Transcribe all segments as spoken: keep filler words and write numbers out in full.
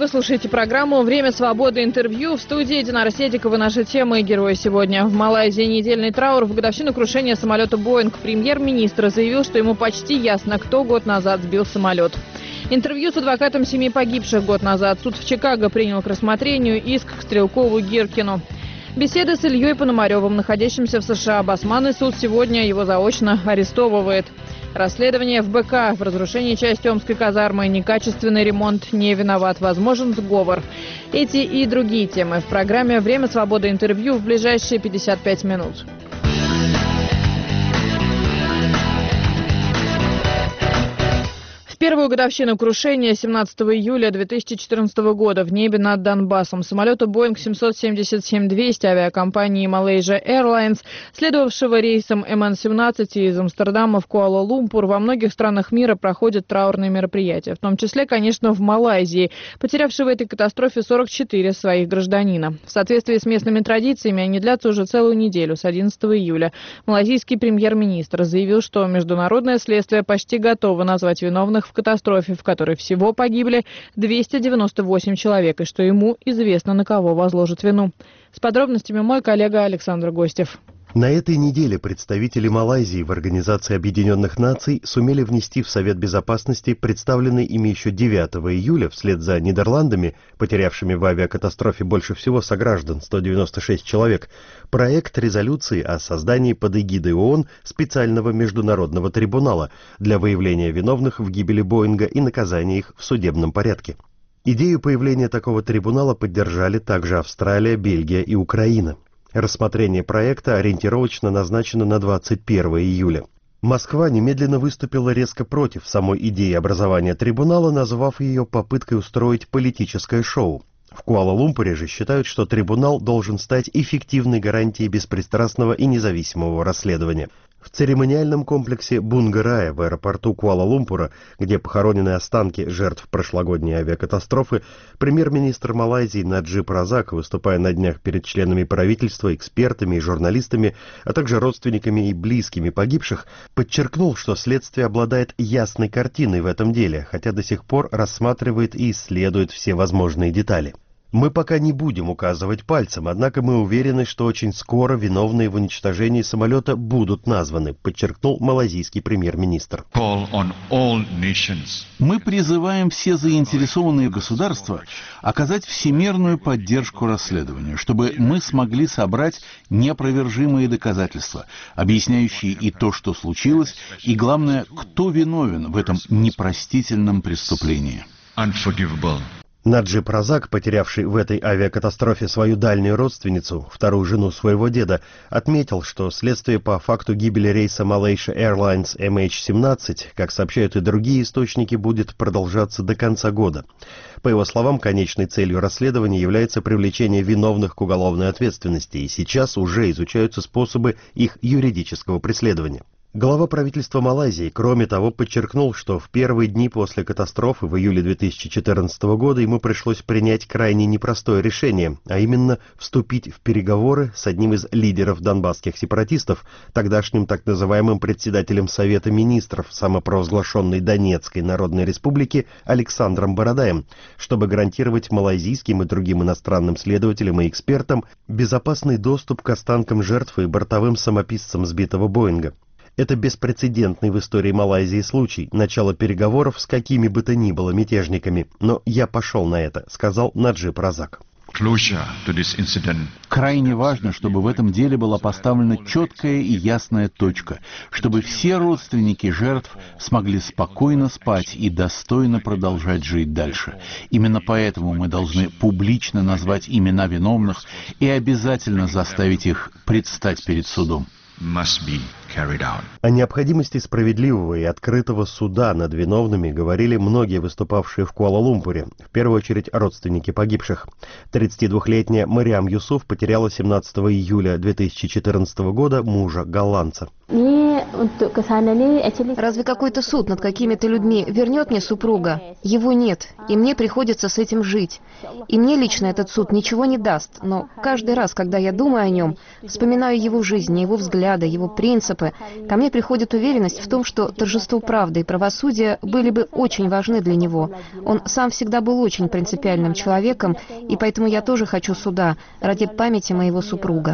Вы слушаете программу «Время свободы. Интервью». В студии Динара Седикова. Наши темы и герои сегодня. В Малайзии недельный траур в годовщину крушения самолета «Боинг». Премьер-министр заявил, что ему почти ясно, кто год назад сбил самолет. Интервью с адвокатом семьи погибших год назад. Суд в Чикаго принял к рассмотрению иск к Стрелкову Гиркину. Беседа с Ильей Пономаревым, находящимся в США. Басманный суд сегодня его заочно арестовывает. Расследование в БК. В разрушении части Омской казармы. Некачественный ремонт. Не виноват. Возможен сговор. Эти и другие темы в программе «Время свободы. Интервью» в ближайшие пятьдесят пять минут. В первую годовщину крушения семнадцатого июля две тысячи четырнадцатого года в небе над Донбассом самолета Боинг семьсот семьдесят семь двести авиакомпании Malaysia Airlines, следовавшего рейсом эм эн семнадцать из Амстердама в Куала-Лумпур, во многих странах мира проходят траурные мероприятия, в том числе, конечно, в Малайзии, потерявшей в этой катастрофе сорок четыре своих гражданина. В соответствии с местными традициями они длятся уже целую неделю, с одиннадцатого июля. Малайзийский премьер-министр заявил, что международное следствие почти готово назвать виновных в катастрофе, в которой всего погибли двести девяносто восемь человек, и что ему известно, на кого возложат вину. С подробностями мой коллега Александр Гостев. На этой неделе представители Малайзии в Организации Объединенных Наций сумели внести в Совет Безопасности представленный ими еще девятого июля, вслед за Нидерландами, потерявшими в авиакатастрофе больше всего сограждан, сто девяносто шесть человек, проект резолюции о создании под эгидой ООН специального международного трибунала для выявления виновных в гибели Боинга и наказания их в судебном порядке. Идею появления такого трибунала поддержали также Австралия, Бельгия и Украина. Рассмотрение проекта ориентировочно назначено на двадцать первого июля. Москва немедленно выступила резко против самой идеи образования трибунала, назвав ее попыткой устроить политическое шоу. В Куала-Лумпуре же считают, что трибунал должен стать эффективной гарантией беспристрастного и независимого расследования. В церемониальном комплексе Бунгарая в аэропорту Куала-Лумпура, где похоронены останки жертв прошлогодней авиакатастрофы, премьер-министр Малайзии Наджиб Разак, выступая на днях перед членами правительства, экспертами и журналистами, а также родственниками и близкими погибших, подчеркнул, что следствие обладает ясной картиной в этом деле, хотя до сих пор рассматривает и исследует все возможные детали. Мы пока не будем указывать пальцем, однако мы уверены, что очень скоро виновные в уничтожении самолета будут названы, подчеркнул малайзийский премьер-министр. Мы призываем все заинтересованные государства оказать всемирную поддержку расследованию, чтобы мы смогли собрать неопровержимые доказательства, объясняющие и то, что случилось, и, главное, кто виновен в этом непростительном преступлении. Наджиб Разак, потерявший в этой авиакатастрофе свою дальнюю родственницу, вторую жену своего деда, отметил, что следствие по факту гибели рейса Malaysia Airlines эм эйч семнадцать, как сообщают и другие источники, будет продолжаться до конца года. По его словам, конечной целью расследования является привлечение виновных к уголовной ответственности, и сейчас уже изучаются способы их юридического преследования. Глава правительства Малайзии, кроме того, подчеркнул, что в первые дни после катастрофы в июле две тысячи четырнадцатого года ему пришлось принять крайне непростое решение, а именно вступить в переговоры с одним из лидеров донбасских сепаратистов, тогдашним так называемым председателем Совета министров самопровозглашенной Донецкой Народной Республики Александром Бородаем, чтобы гарантировать малайзийским и другим иностранным следователям и экспертам безопасный доступ к останкам жертв и бортовым самописцам сбитого Боинга. Это беспрецедентный в истории Малайзии случай, начало переговоров с какими бы то ни было мятежниками. Но я пошел на это, сказал Наджиб Разак. Крайне важно, чтобы в этом деле была поставлена четкая и ясная точка, чтобы все родственники жертв смогли спокойно спать и достойно продолжать жить дальше. Именно поэтому мы должны публично назвать имена виновных и обязательно заставить их предстать перед судом. О необходимости справедливого и открытого суда над виновными говорили многие выступавшие в Куала-Лумпуре, в первую очередь родственники погибших. тридцатидвухлетняя Мариам Юсуф потеряла семнадцатого июля две тысячи четырнадцатого года мужа голландца. Разве какой-то суд над какими-то людьми вернет мне супруга? Его нет, и мне приходится с этим жить. И мне лично этот суд ничего не даст, но каждый раз, когда я думаю о нем, вспоминаю его жизнь, его взгляды, его принципы, группы, ко мне приходит уверенность в том, что торжество правды и правосудия были бы очень важны для него. Он сам всегда был очень принципиальным человеком, и поэтому я тоже хочу суда ради памяти моего супруга.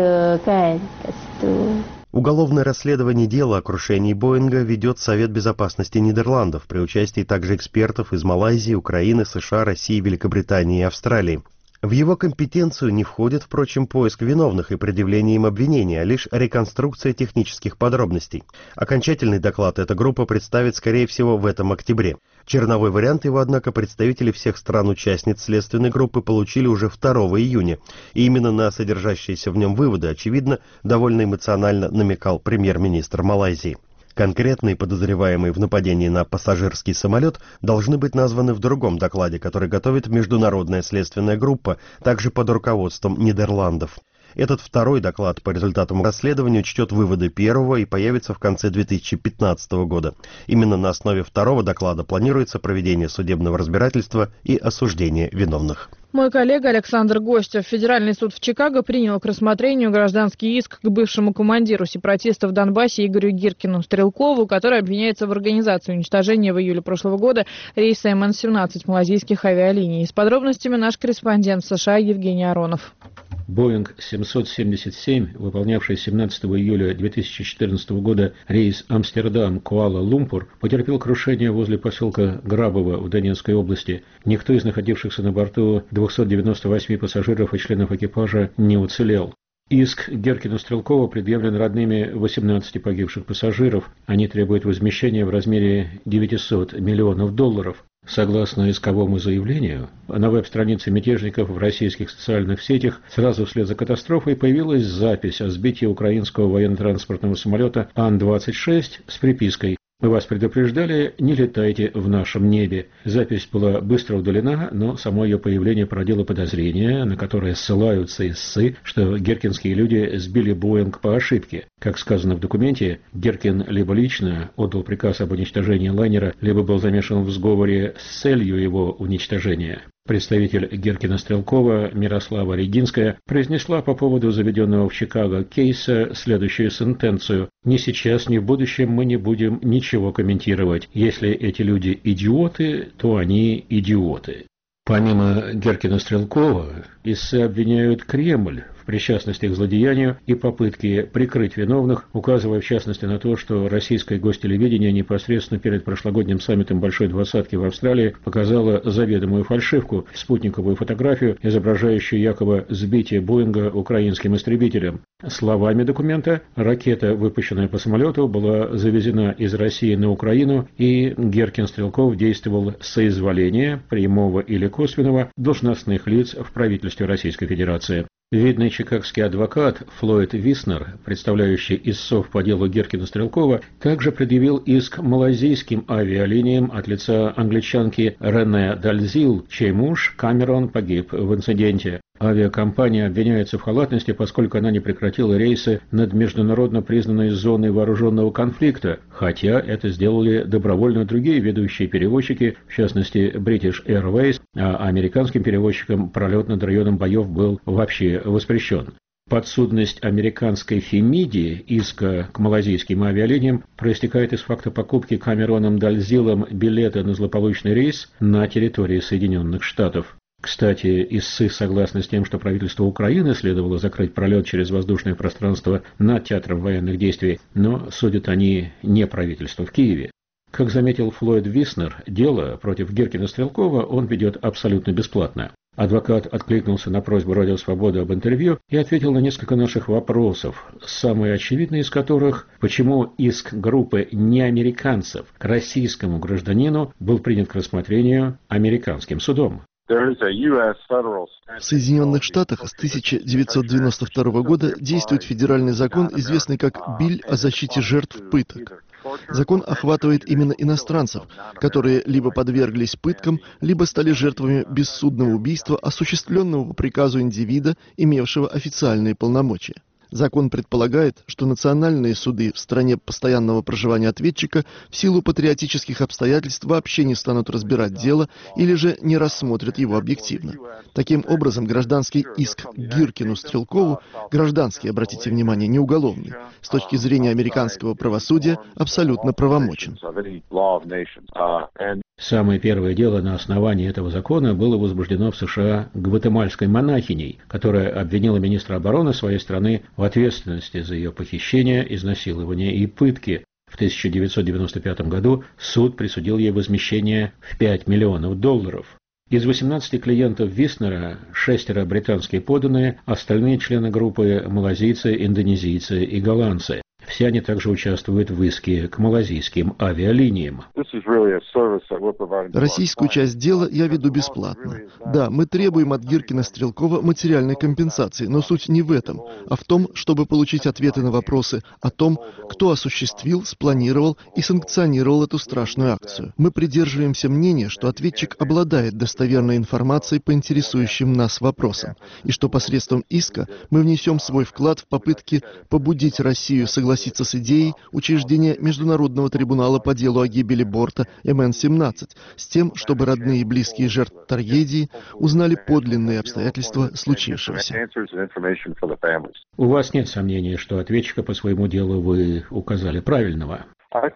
Уголовное расследование дела о крушении Боинга ведет Совет Безопасности Нидерландов при участии также экспертов из Малайзии, Украины, США, России, Великобритании и Австралии. В его компетенцию не входит, впрочем, поиск виновных и предъявление им обвинения, а лишь реконструкция технических подробностей. Окончательный доклад эта группа представит, скорее всего, в этом октябре. Черновой вариант его, однако, представители всех стран-участниц следственной группы получили уже второго июня. И именно на содержащиеся в нем выводы, очевидно, довольно эмоционально намекал премьер-министр Малайзии. Конкретные подозреваемые в нападении на пассажирский самолет должны быть названы в другом докладе, который готовит международная следственная группа, также под руководством Нидерландов. Этот второй доклад по результатам расследования учтет выводы первого и появится в конце две тысячи пятнадцатого года. Именно на основе второго доклада планируется проведение судебного разбирательства и осуждение виновных. Мой коллега Александр Гостев. Федеральный суд в Чикаго принял к рассмотрению гражданский иск к бывшему командиру сепаратистов в Донбассе Игорю Гиркину Стрелкову, который обвиняется в организации уничтожения в июле прошлого года рейса эм эн семнадцать малайзийских авиалиний. С подробностями наш корреспондент в США Евгений Аронов. Боинг семьсот семьдесят семь, выполнявший семнадцатого июля две тысячи четырнадцатого года рейс Амстердам-Куала-Лумпур, потерпел крушение возле поселка Грабово в Донецкой области. Никто из находившихся на борту двухсот девяноста восьми пассажиров и членов экипажа не уцелел. Иск Гиркину Стрелкову предъявлен родными восемнадцати погибших пассажиров. Они требуют возмещения в размере девятисот миллионов долларов. Согласно исковому заявлению, на веб-странице мятежников в российских социальных сетях сразу вслед за катастрофой появилась запись о сбитии украинского военно-транспортного самолета Ан двадцать шесть с припиской «Мы вас предупреждали, не летайте в нашем небе». Запись была быстро удалена, но само ее появление породило подозрения, на которые ссылаются истцы, что гиркинские люди сбили Боинг по ошибке. Как сказано в документе, Гиркин либо лично отдал приказ об уничтожении лайнера, либо был замешан в сговоре с целью его уничтожения. Представитель Гиркина Стрелкова Мирослава Регинская произнесла по поводу заведенного в Чикаго кейса следующую сентенцию: «Ни сейчас, ни в будущем мы не будем ничего комментировать. Если эти люди идиоты, то они идиоты». Помимо Гиркина Стрелкова, истцы обвиняют Кремль в причастности к злодеянию и попытке прикрыть виновных, указывая в частности на то, что российское гостелевидение непосредственно перед прошлогодним саммитом Большой Двадцатки в Австралии показало заведомую фальшивку, спутниковую фотографию, изображающую якобы сбитие Боинга украинским истребителем. Словами документа, ракета, выпущенная по самолету, была завезена из России на Украину, и Гиркин Стрелков действовал с соизволения, прямого или косвенного, должностных лиц в правительстве Российской Федерации. Видный чикагский адвокат Флойд Виснер, представляющий истцов по делу Гиркина Стрелкова, также предъявил иск малайзийским авиалиниям от лица англичанки Рене Дальзил, чей муж Камерон погиб в инциденте. Авиакомпания обвиняется в халатности, поскольку она не прекратила рейсы над международно признанной зоной вооруженного конфликта, хотя это сделали добровольно другие ведущие перевозчики, в частности British Airways, а американским перевозчикам пролет над районом боев был вообще воспрещен. Подсудность американской Фемиди иска к малайзийским авиалиниям проистекает из факта покупки Камероном Дальзилом билета на злополучный рейс на территории Соединенных Штатов. Кстати, истцы согласны с тем, что правительство Украины следовало закрыть пролет через воздушное пространство над театром военных действий, но судят они не правительство в Киеве. Как заметил Флойд Виснер, дело против Гиркина Стрелкова он ведет абсолютно бесплатно. Адвокат откликнулся на просьбу Радио Свобода об интервью и ответил на несколько наших вопросов, самый очевидный из которых, почему иск группы неамериканцев к российскому гражданину был принят к рассмотрению американским судом. В Соединенных Штатах с тысяча девятьсот девяносто второго года действует федеральный закон, известный как «Биль о защите жертв пыток». Закон охватывает именно иностранцев, которые либо подверглись пыткам, либо стали жертвами бессудного убийства, осуществленного по приказу индивида, имевшего официальные полномочия. Закон предполагает, что национальные суды в стране постоянного проживания ответчика в силу патриотических обстоятельств вообще не станут разбирать дело или же не рассмотрят его объективно. Таким образом, гражданский иск к Гиркину Стрелкову, гражданский, обратите внимание, не уголовный, с точки зрения американского правосудия абсолютно правомочен. Самое первое дело на основании этого закона было возбуждено в США гватемальской монахиней, которая обвинила министра обороны своей страны в ответственности за ее похищение, изнасилование и пытки. В тысяча девятьсот девяносто пятом году суд присудил ей возмещение в пять миллионов долларов. Из восемнадцати клиентов Виснера шестеро британские подданные, остальные члены группы малазийцы, индонезийцы и голландцы. Все они также участвуют в иске к малазийским авиалиниям. Российскую часть дела я веду бесплатно. Да, мы требуем от Гиркина Стрелкова материальной компенсации, но суть не в этом, а в том, чтобы получить ответы на вопросы о том, кто осуществил, спланировал и санкционировал эту страшную акцию. Мы придерживаемся мнения, что ответчик обладает достоверной информацией по интересующим нас вопросам, и что посредством иска мы внесем свой вклад в попытки побудить Россию согласиться согласиться с идеей учреждения Международного трибунала по делу о гибели борта эм эн семнадцать, с тем, чтобы родные и близкие жертв трагедии узнали подлинные обстоятельства случившегося. У вас нет сомнений, что ответчика по своему делу вы указали правильного?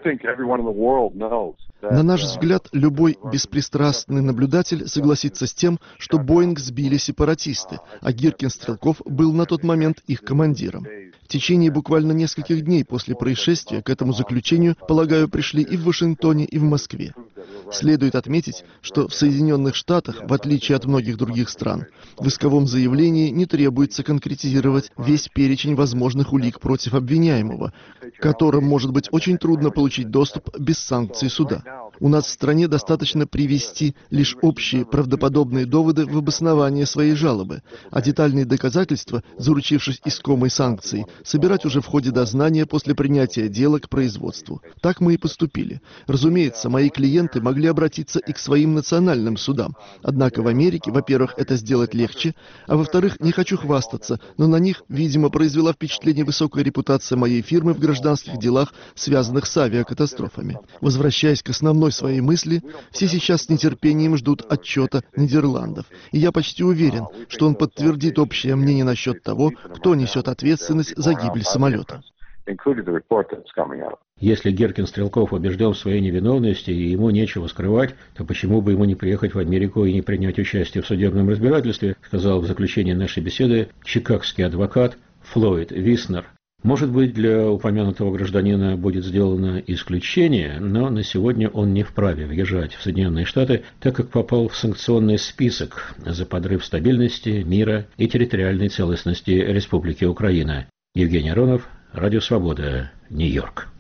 На наш взгляд, любой беспристрастный наблюдатель согласится с тем, что Боинг сбили сепаратисты, а Гиркин Стрелков был на тот момент их командиром. В течение буквально нескольких дней после происшествия к этому заключению, полагаю, пришли и в Вашингтоне, и в Москве. Следует отметить, что в Соединенных Штатах, в отличие от многих других стран, в исковом заявлении не требуется конкретизировать весь перечень возможных улик против обвиняемого, к которым может быть очень трудно получить доступ без санкций суда. У нас в стране достаточно привести лишь общие правдоподобные доводы в обоснование своей жалобы, а детальные доказательства, заручившись искомой санкцией, собирать уже в ходе дознания после принятия дела к производству. Так мы и поступили. Разумеется, мои клиенты могли обратиться и к своим национальным судам. Однако в Америке, во-первых, это сделать легче, а во-вторых, не хочу хвастаться, но на них, видимо, произвела впечатление высокая репутация моей фирмы в гражданских делах, связанных с авиакатастрофами. Возвращаясь к основной своей мысли, все сейчас с нетерпением ждут отчета Нидерландов. И я почти уверен, что он подтвердит общее мнение насчет того, кто несет ответственность за гибель самолета. Если Гиркин Стрелков убежден в своей невиновности и ему нечего скрывать, то почему бы ему не приехать в Америку и не принять участие в судебном разбирательстве, сказал в заключении нашей беседы чикагский адвокат Флойд Виснер. Может быть, для упомянутого гражданина будет сделано исключение, но на сегодня он не вправе въезжать в Соединенные Штаты, так как попал в санкционный список за подрыв стабильности, мира и территориальной целостности Республики Украина. Евгений Аронов, Радио Свобода, Нью-Йорк.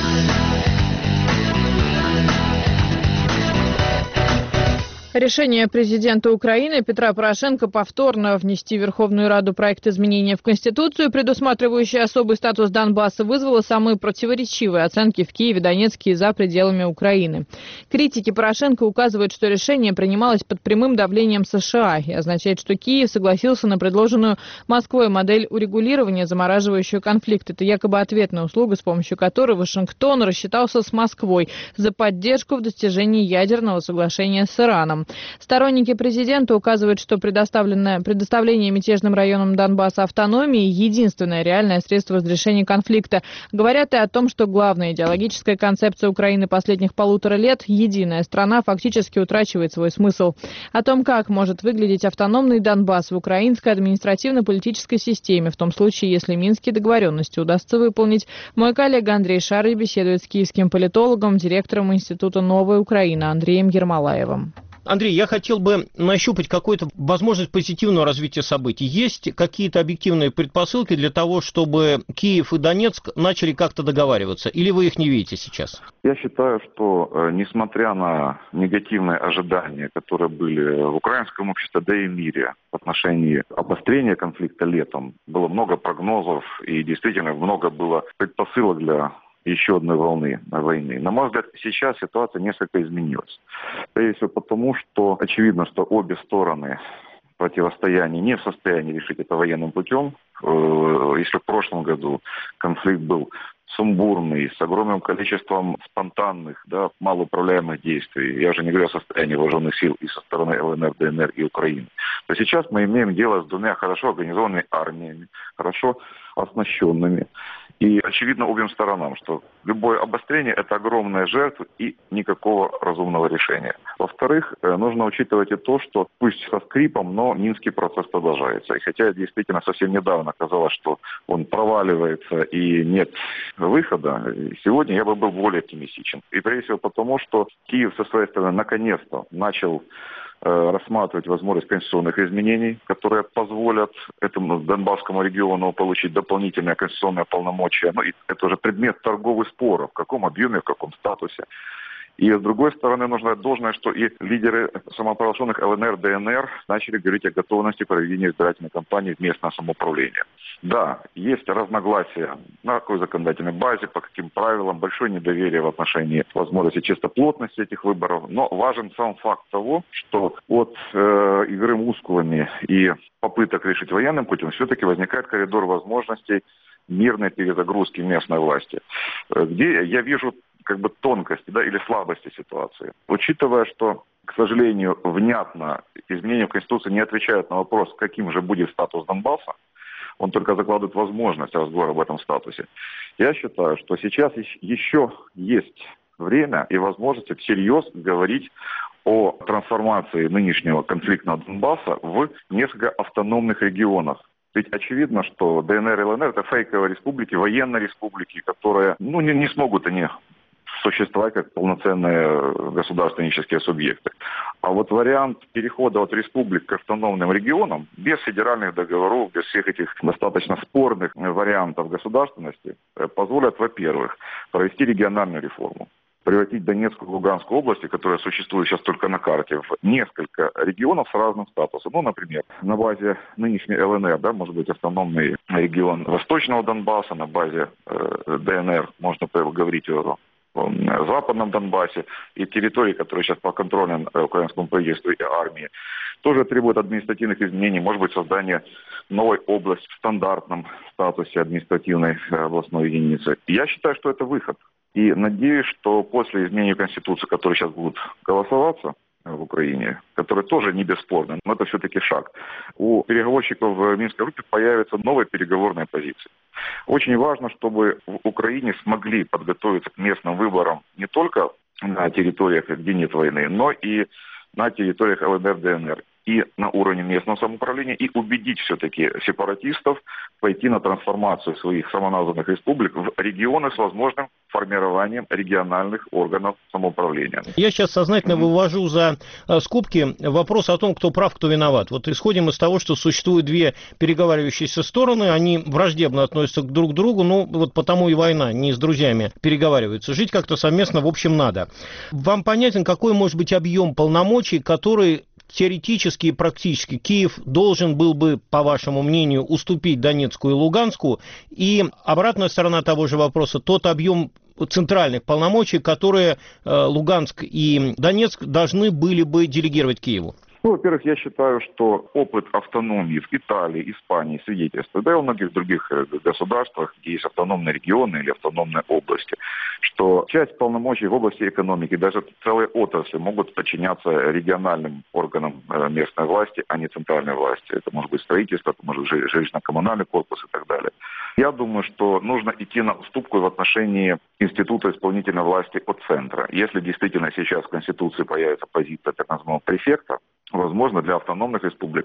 Решение президента Украины Петра Порошенко повторно внести в Верховную Раду проект изменения в Конституцию, предусматривающий особый статус Донбасса, вызвало самые противоречивые оценки в Киеве, Донецке и за пределами Украины. Критики Порошенко указывают, что решение принималось под прямым давлением США и означает, что Киев согласился на предложенную Москвой модель урегулирования, замораживающую конфликт. Это якобы ответная услуга, с помощью которой Вашингтон рассчитался с Москвой за поддержку в достижении ядерного соглашения с Ираном. Сторонники президента указывают, что предоставленное, предоставление мятежным районам Донбасса автономии – единственное реальное средство разрешения конфликта. Говорят и о том, что главная идеологическая концепция Украины последних полутора лет – единая страна – фактически утрачивает свой смысл. О том, как может выглядеть автономный Донбасс в украинской административно-политической системе, в том случае, если минские договоренности удастся выполнить, мой коллега Андрей Шарый беседует с киевским политологом, директором Института «Новая Украина» Андреем Ермолаевым. Андрей, я хотел бы нащупать какую-то возможность позитивного развития событий. Есть какие-то объективные предпосылки для того, чтобы Киев и Донецк начали как-то договариваться? Или вы их не видите сейчас? Я считаю, что несмотря на негативные ожидания, которые были в украинском обществе, да и в мире в отношении обострения конфликта летом, было много прогнозов и действительно много было предпосылок для еще одной волны войны. На мой взгляд, сейчас ситуация несколько изменилась. Прежде всего потому, что очевидно, что обе стороны противостоянии не в состоянии решить это военным путем. Если в прошлом году конфликт был сумбурный, с огромным количеством спонтанных, да, малоуправляемых действий, я уже не говорю о состоянии вооруженных сил и со стороны ЛНР, ДНР и Украины, то сейчас мы имеем дело с двумя хорошо организованными армиями, хорошо оснащенными. И очевидно обеим сторонам, что любое обострение – это огромная жертва и никакого разумного решения. Во-вторых, нужно учитывать и то, что пусть со скрипом, но Минский процесс продолжается. И хотя действительно совсем недавно казалось, что он проваливается и нет выхода, сегодня я бы был более оптимистичен. И прежде всего потому, что Киев со своей стороны наконец-то начал рассматривать возможность конституционных изменений, которые позволят этому Донбасскому региону получить дополнительное конституционное полномочия. Ну, и это уже предмет торговых споров, в каком объеме, в каком статусе. И с другой стороны, нужно отдать должное, что и лидеры самопровозглашенных ЛНР, ДНР начали говорить о готовности проведения избирательной кампании в местное самоуправление. Да, есть разногласия на какой законодательной базе, по каким правилам, большое недоверие в отношении возможности чистоплотности этих выборов, но важен сам факт того, что от э, игры мускулами и попыток решить военным путем все-таки возникает коридор возможностей мирной перезагрузки местной власти, где я вижу как бы тонкости, да, или слабости ситуации. Учитывая, что, к сожалению, внятно изменения в Конституции не отвечают на вопрос, каким же будет статус Донбасса, он только закладывает возможность разговора об этом статусе. Я считаю, что сейчас еще есть время и возможность всерьез говорить о трансформации нынешнего конфликтного Донбасса в несколько автономных регионов. Ведь очевидно, что ДНР и ЛНР – это фейковые республики, военные республики, которые ну, не, не смогут они существовать как полноценные государственнические субъекты. А вот вариант перехода от республик к автономным регионам, без федеральных договоров, без всех этих достаточно спорных вариантов государственности, позволят, во-первых, провести региональную реформу, превратить Донецкую и Луганскую области, которые существуют сейчас только на карте, в несколько регионов с разным статусом. Ну, например, на базе нынешней ЛНР, да, может быть, автономный регион Восточного Донбасса, на базе э, ДНР можно говорить о в Западном Донбассе и территории, которые сейчас подконтрольны украинскому правительству и армии, тоже требует административных изменений, может быть, создание новой области в стандартном статусе административной областной единицы. Я считаю, что это выход. И надеюсь, что после изменения Конституции, которые сейчас будут голосоваться в Украине, которые тоже не бесспорны, но это все-таки шаг, у переговорщиков в Минской группе появятся новые переговорные позиции. Очень важно, чтобы в Украине смогли подготовиться к местным выборам не только на территориях, где нет войны, но и на территориях ЛНР, ДНР. И на уровне местного самоуправления, и убедить все-таки сепаратистов пойти на трансформацию своих самоназванных республик в регионы с возможным формированием региональных органов самоуправления. Я сейчас сознательно mm-hmm. вывожу за скобки вопрос о том, кто прав, кто виноват. Вот исходим из того, что существуют две переговаривающиеся стороны, они враждебно относятся друг к другу, ну вот потому и война, не с друзьями переговариваются. Жить как-то совместно, в общем, надо. Вам понятен, какой может быть объем полномочий, который теоретически и практически Киев должен был бы, по вашему мнению, уступить Донецку и Луганску? И обратная сторона того же вопроса, тот объем центральных полномочий, которые э, Луганск и Донецк должны были бы делегировать Киеву? Ну, во-первых, я считаю, что опыт автономии в Италии, Испании свидетельствует, да и во многих других государствах, где есть автономные регионы или автономные области, что часть полномочий в области экономики, даже целые отрасли могут подчиняться региональным органам местной власти, а не центральной власти. Это может быть строительство, это может быть жилищно-коммунальный корпус и так далее. Я думаю, что нужно идти на уступку в отношении института исполнительной власти от центра. Если действительно сейчас в Конституции появится позиция так называемого префекта, возможно, для автономных республик,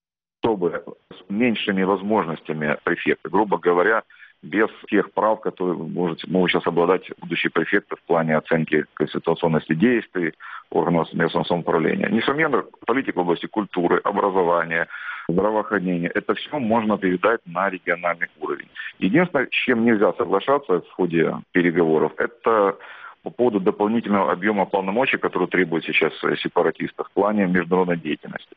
чтобы с меньшими возможностями префекта, грубо говоря, без тех прав, которые может, могут сейчас обладать будущие префекты в плане оценки конституционности действий органов местного самоуправления. Несомненно, политика в области культуры, образования, здравоохранения, это все можно передать на региональный уровень. Единственное, с чем нельзя соглашаться в ходе переговоров, это по поводу дополнительного объема полномочий, который требует сейчас сепаратистов в плане международной деятельности.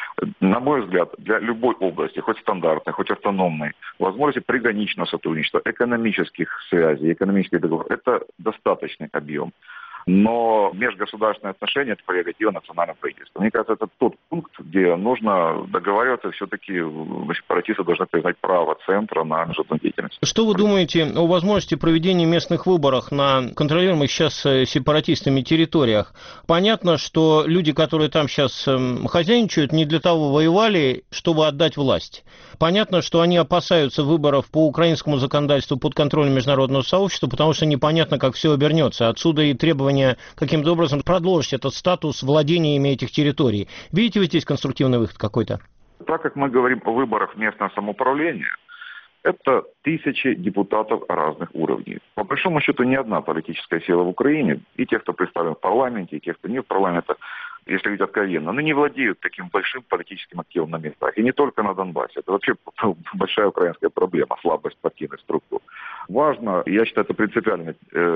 На мой взгляд, для любой области, хоть стандартной, хоть автономной, возможности приграничного сотрудничества, экономических связей, экономических договоров, это достаточный объем. Но межгосударственные отношения – это прерогатива национального правительства. Мне кажется, это тот пункт, где нужно договариваться, все-таки сепаратисты должны признать право центра на международную деятельность. Что вы думаете о возможности проведения местных выборов на контролируемых сейчас сепаратистами территориях? Понятно, что люди, которые там сейчас хозяйничают, не для того воевали, чтобы отдать власть. Понятно, что они опасаются выборов по украинскому законодательству под контролем международного сообщества, потому что непонятно, как все обернется. Отсюда и требование каким-то образом продолжить этот статус владениями этих территорий. Видите вы здесь конструктивный выход какой-то? Так как мы говорим о выборах местного самоуправления, это тысячи депутатов разных уровней. По большому счету, ни одна политическая сила в Украине, и те, кто представлен в парламенте, и те, кто не в парламенте, если говорить откровенно, они не владеют таким большим политическим активом на местах. И не только на Донбассе. Это вообще большая украинская проблема, слабость партийных структур. Важно, я считаю, это принципиально,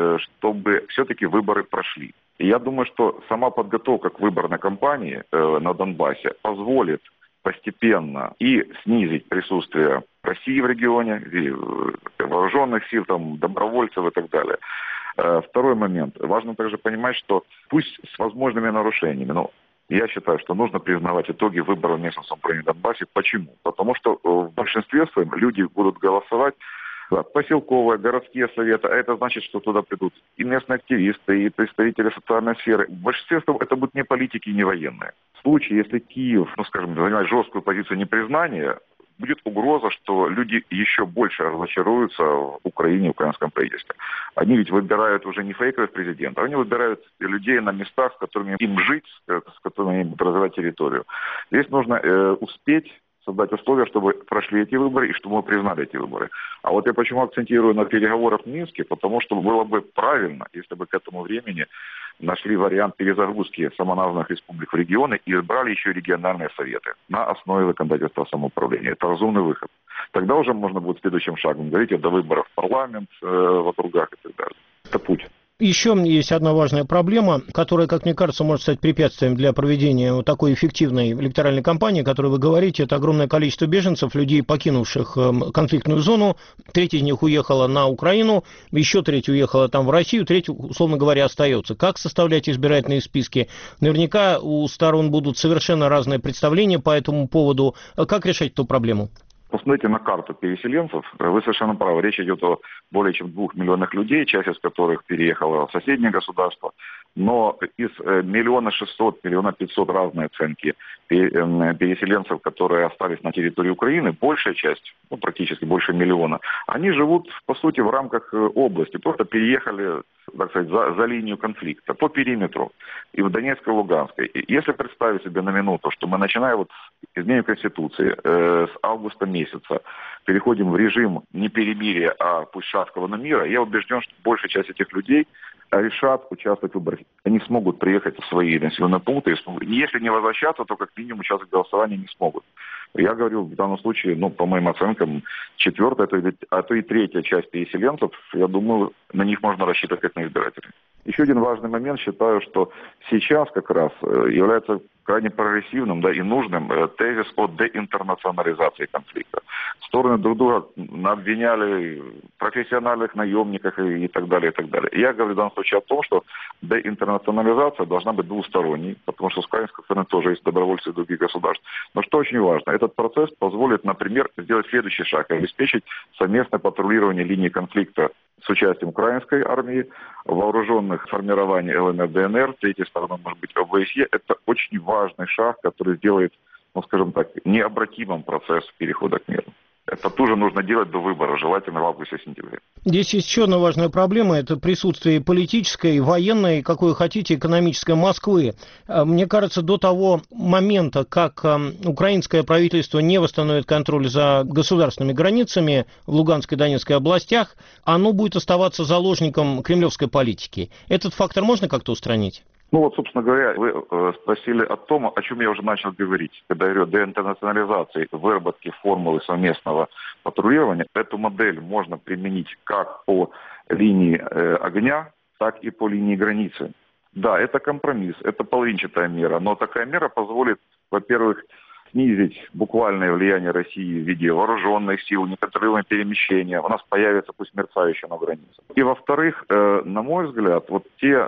чтобы все-таки выборы прошли. И я думаю, что сама подготовка к выборной кампании на Донбассе позволит постепенно и снизить присутствие России в регионе, и вооруженных сил, там, добровольцев и так далее. Второй момент. Важно также понимать, что пусть с возможными нарушениями, но я считаю, что нужно признавать итоги выборов в местном самоуправлении Донбассе. Почему? Потому что в большинстве своем люди будут голосовать за поселковые, городские советы, а это значит, что туда придут и местные активисты, и представители социальной сферы. В большинстве своем это будут не политики, не военные. В случае, если Киев, ну скажем, занимает жесткую позицию непризнания, будет угроза, что люди еще больше разочаруются в Украине, в украинском правительстве. Они ведь выбирают уже не фейковых президентов, они выбирают людей на местах, с которыми им жить, с которыми им будут развивать территорию. Здесь нужно э, успеть создать условия, чтобы прошли эти выборы и чтобы мы признали эти выборы. А вот я почему акцентирую на переговорах в Минске, потому что было бы правильно, если бы к этому времени нашли вариант перезагрузки самоназванных республик в регионы и избрали еще региональные советы на основе законодательства самоуправления. Это разумный выход. Тогда уже можно будет следующим шагом говорить о до выборах в парламент, э, в округах и так далее. Это путь. Еще есть одна важная проблема, которая, как мне кажется, может стать препятствием для проведения вот такой эффективной электоральной кампании, о которой вы говорите. Это огромное количество беженцев, людей, покинувших конфликтную зону. Треть из них уехала на Украину, еще треть уехала там в Россию, треть, условно говоря, остается. Как составлять избирательные списки? Наверняка у сторон будут совершенно разные представления по этому поводу. Как решать эту проблему? Посмотрите на карту переселенцев. Вы совершенно правы. Речь идет о более чем двух миллионах людей, часть из которых переехала в соседнее государство. Но из миллиона шестьсот, миллиона пятьсот разные оценки переселенцев, которые остались на территории Украины, большая часть, ну, практически больше миллиона, они живут, по сути, в рамках области. Просто переехали, так сказать, за, за линию конфликта, по периметру, и в Донецкой, и Луганской. И если представить себе на минуту, что мы, начиная вот с изменения Конституции, э, с августа месяца, переходим в режим не перемирия, а пусть шаткого, но мира, я убежден, что большая часть этих людей решат участвовать в выборах. Они смогут приехать в свои населенные пункты. Если не возвращаться, то как минимум участвовать в голосовании не смогут. Я говорил в данном случае, ну, по моим оценкам, четвертая, а то и третья часть переселенцев, я думаю, на них можно рассчитывать как на избирателей. Еще один важный момент, считаю, что сейчас как раз является крайне прогрессивным, да, и нужным тезис о деинтернационализации конфликта. Стороны друг друга обвиняли в профессиональных наемниках и, и так далее, и так далее. Я говорю в данном случае о том, что деинтернационализация должна быть двусторонней, потому что с украинской стороны тоже есть добровольцы других государств. Но что очень важно, этот процесс позволит, например, сделать следующий шаг, обеспечить совместное патрулирование линии конфликта с участием украинской армии, вооруженных формирований ЛНР, ДНР, третьей стороны, может быть, ОБСЕ. Это очень важный шаг, который сделает, ну, скажем так, необратимым процесс перехода к миру. Это тоже нужно делать до выборов, желательно в августе-сентябре. Здесь есть еще одна важная проблема, это присутствие политической, военной, какой хотите, экономической Москвы. Мне кажется, до того момента, как украинское правительство не восстановит контроль за государственными границами в Луганской и Донецкой областях, оно будет оставаться заложником кремлевской политики. Этот фактор можно как-то устранить? Ну вот, собственно говоря, вы э, спросили о том, о чем я уже начал говорить. Когда я говорю о деинтернационализации, выработке формулы совместного патрулирования, эту модель можно применить как по линии э, огня, так и по линии границы. Да, это компромисс, это половинчатая мера, но такая мера позволит, во-первых, снизить буквальное влияние России в виде вооруженных сил, неконтролируемого перемещения. У нас появится, пусть мерцающая на границе. И, во-вторых, э, на мой взгляд, вот те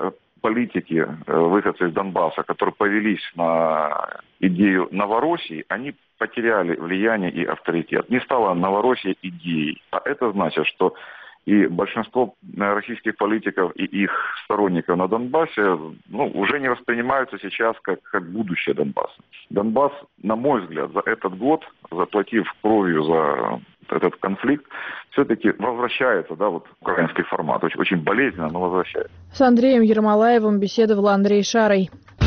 политики, выходцы из Донбасса, которые повелись на идею Новороссии, они потеряли влияние и авторитет. Не стала Новороссия идеей. А это значит, что и большинство российских политиков и их сторонников на Донбассе ну, уже не воспринимаются сейчас как, как будущее Донбасса. Донбасс, на мой взгляд, за этот год, заплатив кровью за этот конфликт, все-таки возвращается, да, вот украинский формат. Очень, очень болезненно, но возвращается. С Андреем Ермолаевым беседовал Андрей Шарой.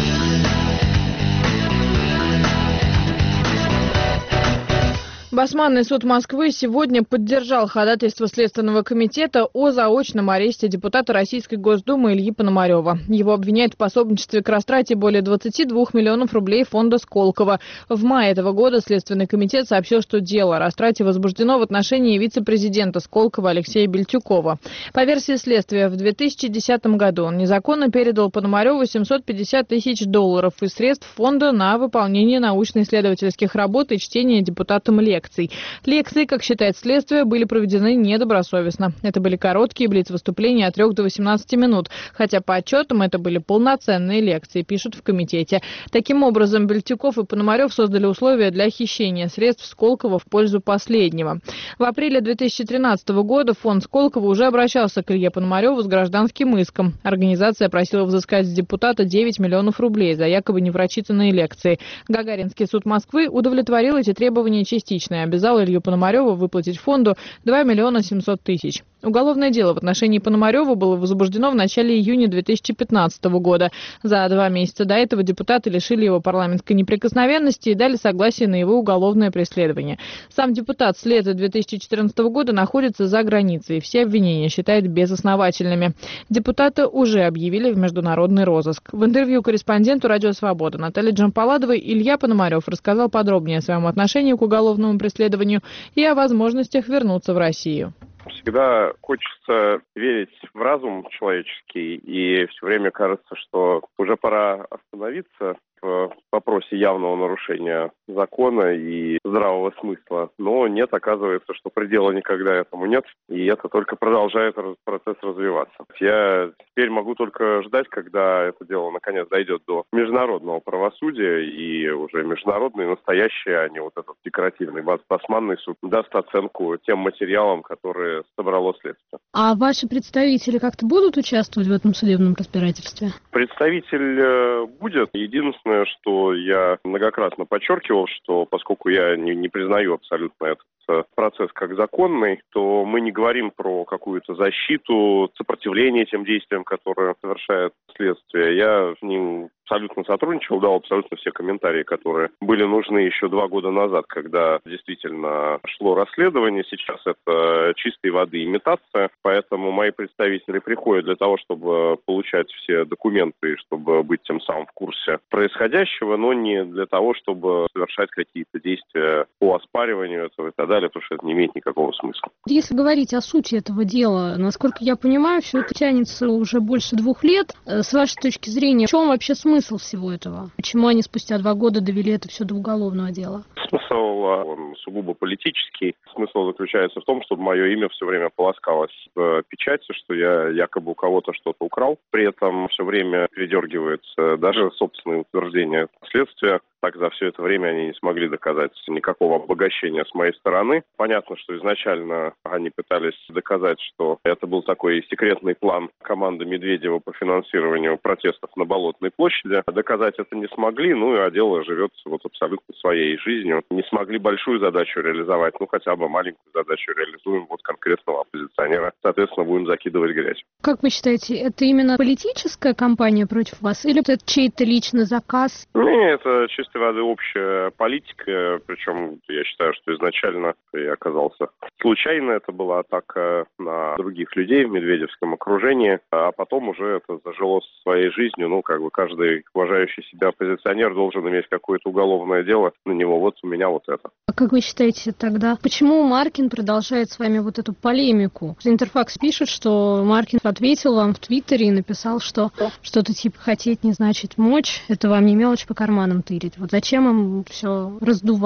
Басманный суд Москвы сегодня поддержал ходатайство Следственного комитета о заочном аресте депутата Российской Госдумы Ильи Пономарева. Его обвиняют в пособничестве к растрате более двадцати двух миллионов рублей фонда Сколково. В мае этого года Следственный комитет сообщил, что дело о растрате возбуждено в отношении вице-президента Сколково Алексея Бельтюкова. По версии следствия, в две тысячи десятом году он незаконно передал Пономареву семьсот пятьдесят тысяч долларов из средств фонда на выполнение научно-исследовательских работ и чтение депутатам лекций. Лекции, как считает следствие, были проведены недобросовестно. Это были короткие блиц-выступления от трёх до восемнадцати минут, хотя по отчетам это были полноценные лекции, пишут в комитете. Таким образом, Бельтюков и Пономарев создали условия для хищения средств Сколково в пользу последнего. В апреле две тысячи тринадцатого года фонд Сколково уже обращался к Илье Пономареву с гражданским иском. Организация просила взыскать с депутата девять миллионов рублей за якобы непрочитанные лекции. Гагаринский суд Москвы удовлетворил эти требования частично и обязал Илью Пономарева выплатить фонду два миллиона семьсот тысяч. Уголовное дело в отношении Пономарева было возбуждено в начале июня две тысячи пятнадцатого года. За два месяца до этого депутаты лишили его парламентской неприкосновенности и дали согласие на его уголовное преследование. Сам депутат с лета две тысячи четырнадцатого года находится за границей. Все обвинения считают безосновательными. Депутаты уже объявили в международный розыск. В интервью корреспонденту «Радио Свобода» Наталье Джампаладовой Илья Пономарев рассказал подробнее о своем отношении к уголовному преследованию и о возможностях вернуться в Россию. Всегда хочется верить в разум человеческий, и все время кажется, что уже пора остановиться в вопросе явного нарушения закона и здравого смысла. Но нет, оказывается, что предела никогда этому нет, и это только продолжает процесс развиваться. Я теперь могу только ждать, когда это дело наконец дойдет до международного правосудия, и уже международный, настоящий, а не вот этот декоративный басманный суд, даст оценку тем материалам, которые собрало следствие. А ваши представители как-то будут участвовать в этом судебном разбирательстве? Представитель будет. Единственное, что я многократно подчеркивал, что поскольку я не, не признаю абсолютно этот процесс как законный, то мы не говорим про какую-то защиту, сопротивление тем действиям, которые совершает следствие. Я с ним абсолютно сотрудничал, дал абсолютно все комментарии, которые были нужны еще два года назад, когда действительно шло расследование. Сейчас это чистой воды имитация, поэтому мои представители приходят для того, чтобы получать все документы, чтобы быть тем самым в курсе происходящего, но не для того, чтобы совершать какие-то действия по оспариванию этого и так далее, потому что это не имеет никакого смысла. Если говорить о сути этого дела, насколько я понимаю, все это тянется уже больше двух лет. С вашей точки зрения, в чем вообще смысл? Смысл всего этого? Почему они спустя два года довели это все до уголовного дела? Смысл, он сугубо политический. Смысл заключается в том, чтобы мое имя все время полоскалось в печати, что я якобы у кого-то что-то украл. При этом все время передергивается даже собственные утверждения следствия. Так за все это время они не смогли доказать никакого обогащения с моей стороны. Понятно, что изначально они пытались доказать, что это был такой секретный план команды Медведева по финансированию протестов на Болотной площади. Доказать это не смогли, ну и а дело живет вот абсолютно своей жизнью. Не смогли большую задачу реализовать, ну хотя бы маленькую задачу реализуем вот конкретного оппозиционера. Соответственно, будем закидывать грязь. Как вы считаете, это именно политическая кампания против вас или это чей-то личный заказ? Нет, это чистой воды общая политика, причем я считаю, что изначально я оказался случайно, это была атака на других людей в медведевском окружении, а потом уже это зажило своей жизнью, ну, как бы каждый уважающий себя оппозиционер должен иметь какое-то уголовное дело на него, вот у меня вот это. А как вы считаете тогда, почему Маркин продолжает с вами вот эту полемику? Интерфакс пишет, что Маркин ответил вам в Твиттере и написал, что что-то типа «хотеть не значит мочь», это вам не мелочь по карманам тырить. Вот зачем им все раздувать?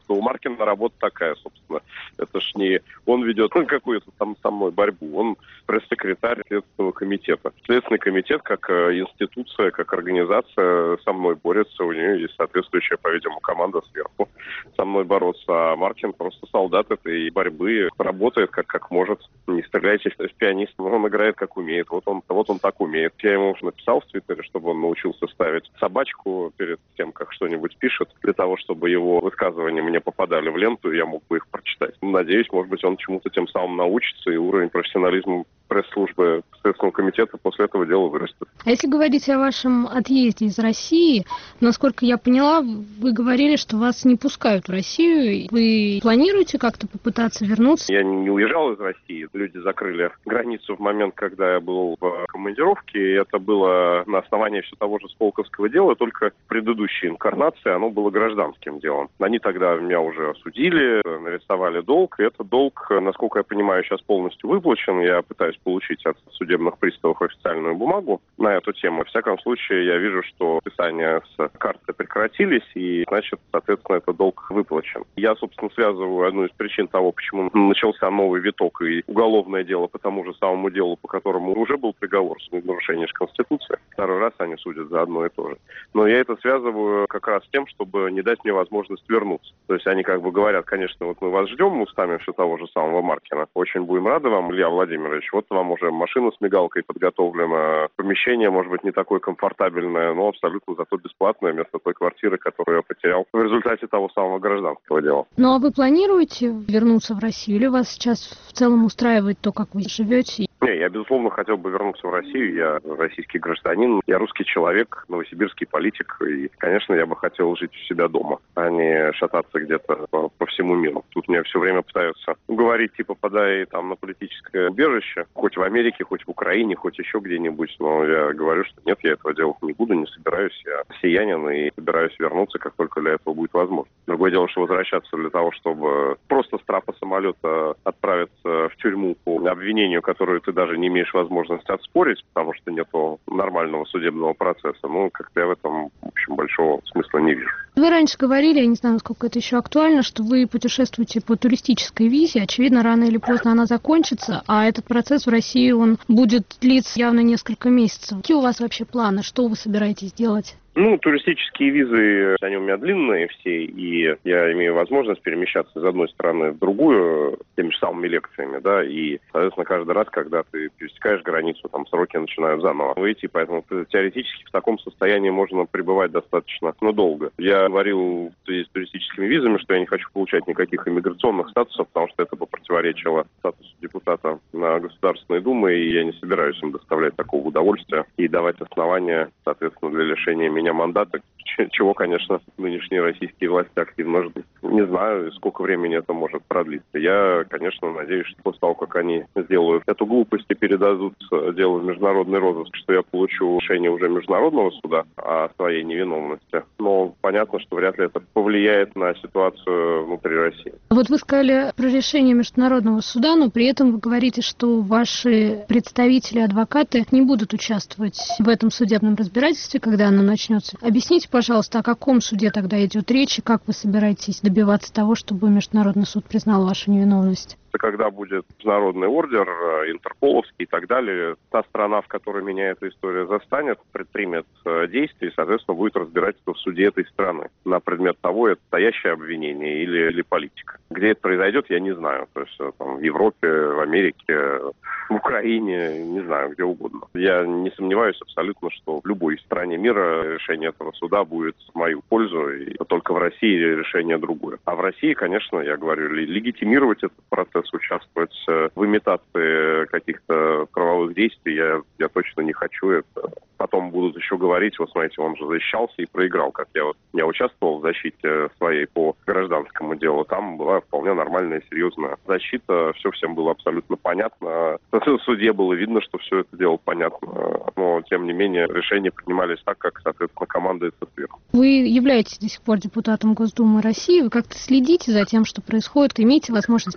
то у Маркина работа такая, собственно. Это ж не он ведет ну, какую-то там со мной борьбу, он пресс-секретарь Следственного комитета. Следственный комитет, как институция, как организация, со мной борется, у нее есть соответствующая, по-видимому, команда сверху со мной бороться. А Маркин просто солдат этой борьбы, работает как, как может. Не стреляйте в пианиста, но он играет как умеет. Вот он, вот он так умеет. Я ему уже написал в Твиттере, чтобы он научился ставить собачку перед тем, как что-нибудь пишет, для того, чтобы его высказывания мне попадали в ленту, и я мог бы их прочитать. Надеюсь, может быть, он чему-то тем самым научится, и уровень профессионализма пресс-службы Следственного комитета после этого дела вырастет. А если говорить о вашем отъезде из России, насколько я поняла, вы говорили, что вас не пускают в Россию. Вы планируете как-то попытаться вернуться? Я не уезжал из России. Люди закрыли границу в момент, когда я был в командировке. И это было на основании все того же Сколковского дела, только в предыдущей инкарнации оно было гражданским делом. Они тогда меня уже осудили, нарисовали долг. И этот долг, насколько я понимаю, сейчас полностью выплачен. Я пытаюсь получить от судебных приставов официальную бумагу на эту тему. Во всяком случае, я вижу, что списания с карты прекратились, и, значит, соответственно, этот долг выплачен. Я, собственно, связываю одну из причин того, почему начался новый виток и уголовное дело по тому же самому делу, по которому уже был приговор с нарушением Конституции. Второй раз они судят за одно и то же. Но я это связываю как раз с тем, чтобы не дать мне возможность вернуться. То есть они как бы говорят, конечно, вот мы вас ждем устами все того же самого Маркина. Очень будем рады вам, Илья Владимирович. Вот вам уже машина с мигалкой подготовлена, помещение, может быть, не такое комфортабельное, но абсолютно зато бесплатное вместо той квартиры, которую я потерял в результате того самого гражданского дела. Ну а вы планируете вернуться в Россию или вас сейчас в целом устраивает то, как вы живете? Не, я, безусловно, хотел бы вернуться в Россию. Я российский гражданин, я русский человек, новосибирский политик. И, конечно, я бы хотел жить у себя дома, а не шататься где-то по, по всему миру. Тут меня все время пытаются уговорить, типа, подай там на политическое убежище, хоть в Америке, хоть в Украине, хоть еще где-нибудь. Но я говорю, что нет, я этого делать не буду, не собираюсь. Я россиянин и собираюсь вернуться, как только для этого будет возможно. Другое дело, что возвращаться для того, чтобы просто с трапа самолета отправиться в тюрьму по обвинению, которое ты даже не имеешь возможности отспорить, потому что нету нормального судебного процесса. Ну, как-то я в этом, в общем, большого смысла не вижу. Вы раньше говорили, я не знаю, насколько это еще актуально, что вы путешествуете по туристической визе. Очевидно, рано или поздно она закончится, а этот процесс в России, он будет длиться явно несколько месяцев. Какие у вас вообще планы? Что вы собираетесь делать? Ну, туристические визы, они у меня длинные все, и я имею возможность перемещаться из одной страны в другую теми же самыми лекциями, да, и, соответственно, каждый раз, когда ты пересекаешь границу, там сроки начинают заново выйти, поэтому теоретически в таком состоянии можно пребывать достаточно, ну, долго. Я говорил с туристическими визами, что я не хочу получать никаких иммиграционных статусов, потому что это бы противоречило статусу депутата на Государственной Думе, и я не собираюсь им доставлять такого удовольствия и давать основания, соответственно, для лишения меня мандата, чего, конечно, нынешние российские власти активно ждут. Не знаю, сколько времени это может продлиться. Я, конечно, надеюсь, что после того, как они сделают эту глупость и передадут дело в международный розыск, что я получу решение уже международного суда о своей невиновности. Но понятно, что вряд ли это повлияет на ситуацию внутри России. Вот вы сказали про решение международного суда, но при этом вы говорите, что ваши представители, адвокаты не будут участвовать в этом судебном разбирательстве, когда оно начнется. Объясните, пожалуйста, о каком суде тогда идет речь и как вы собираетесь добиваться того, чтобы Международный суд признал вашу невиновность? Когда будет международный ордер, интерполовский и так далее, та страна, в которой меня эта история застанет, предпримет действия и, соответственно, будет разбирательство в суде этой страны на предмет того, это настоящее обвинение или, или политика. Где это произойдет, я не знаю. То есть там, в Европе, в Америке, в Украине, не знаю, где угодно. Я не сомневаюсь абсолютно, что в любой стране мира решение этого суда будет в мою пользу, и только в России решение другое. А в России, конечно, я говорю, легитимировать этот процесс, участвовать в имитации каких-то правовых действий я, я точно не хочу. Это потом будут еще говорить, вот смотрите, он же защищался и проиграл. Как я вот я участвовал в защите своей по гражданскому делу, там была вполне нормальная, серьезная защита, все всем было абсолютно понятно. В суде было видно, что все это дело понятно, но тем не менее решения принимались так, как, соответственно, командуется сверху. Вы являетесь до сих пор депутатом Госдумы России, вы как-то следите за тем, что происходит, имеете возможность участвовать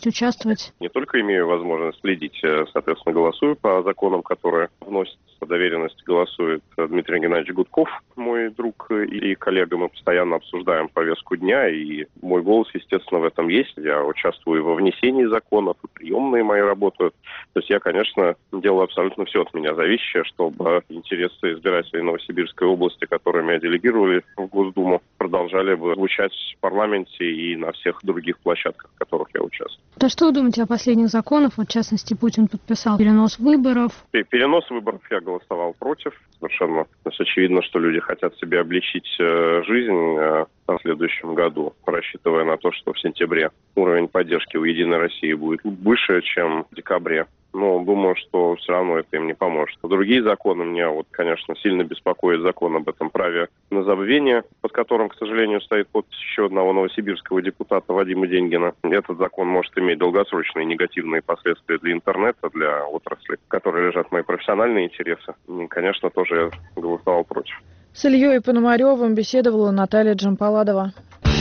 участвовать? Не только имею возможность следить, соответственно, голосую по законам, которые вносятся по доверенности, голосует Дмитрий Геннадьевич Гудков, мой друг и коллега. Мы постоянно обсуждаем повестку дня, и мой голос, естественно, в этом есть. Я участвую во внесении законов, и приемные мои работают. То есть я, конечно, делаю абсолютно все от меня зависящее, чтобы интересы избирателей Новосибирской области, которые меня делегировали в Госдуму, продолжали бы звучать в парламенте и на всех других площадках, в которых я участвую. Да что вы думаете о последних законах? Вот, в частности, Путин подписал перенос выборов. Перенос выборов я голосовал против. Совершенно то есть очевидно, что люди хотят себе облегчить жизнь в следующем году, рассчитывая на то, что в сентябре уровень поддержки у «Единой России» будет выше, чем в декабре. Но думаю, что все равно это им не поможет. Другие законы меня, вот, конечно, сильно беспокоит закон об этом праве на забвение, под которым, к сожалению, стоит подпись еще одного новосибирского депутата Вадима Деньгина. Этот закон может иметь долгосрочные негативные последствия для интернета, для отрасли, в которой лежат мои профессиональные интересы. И, конечно, тоже я голосовал против. С Ильей Пономаревым беседовала Наталья Джампаладова.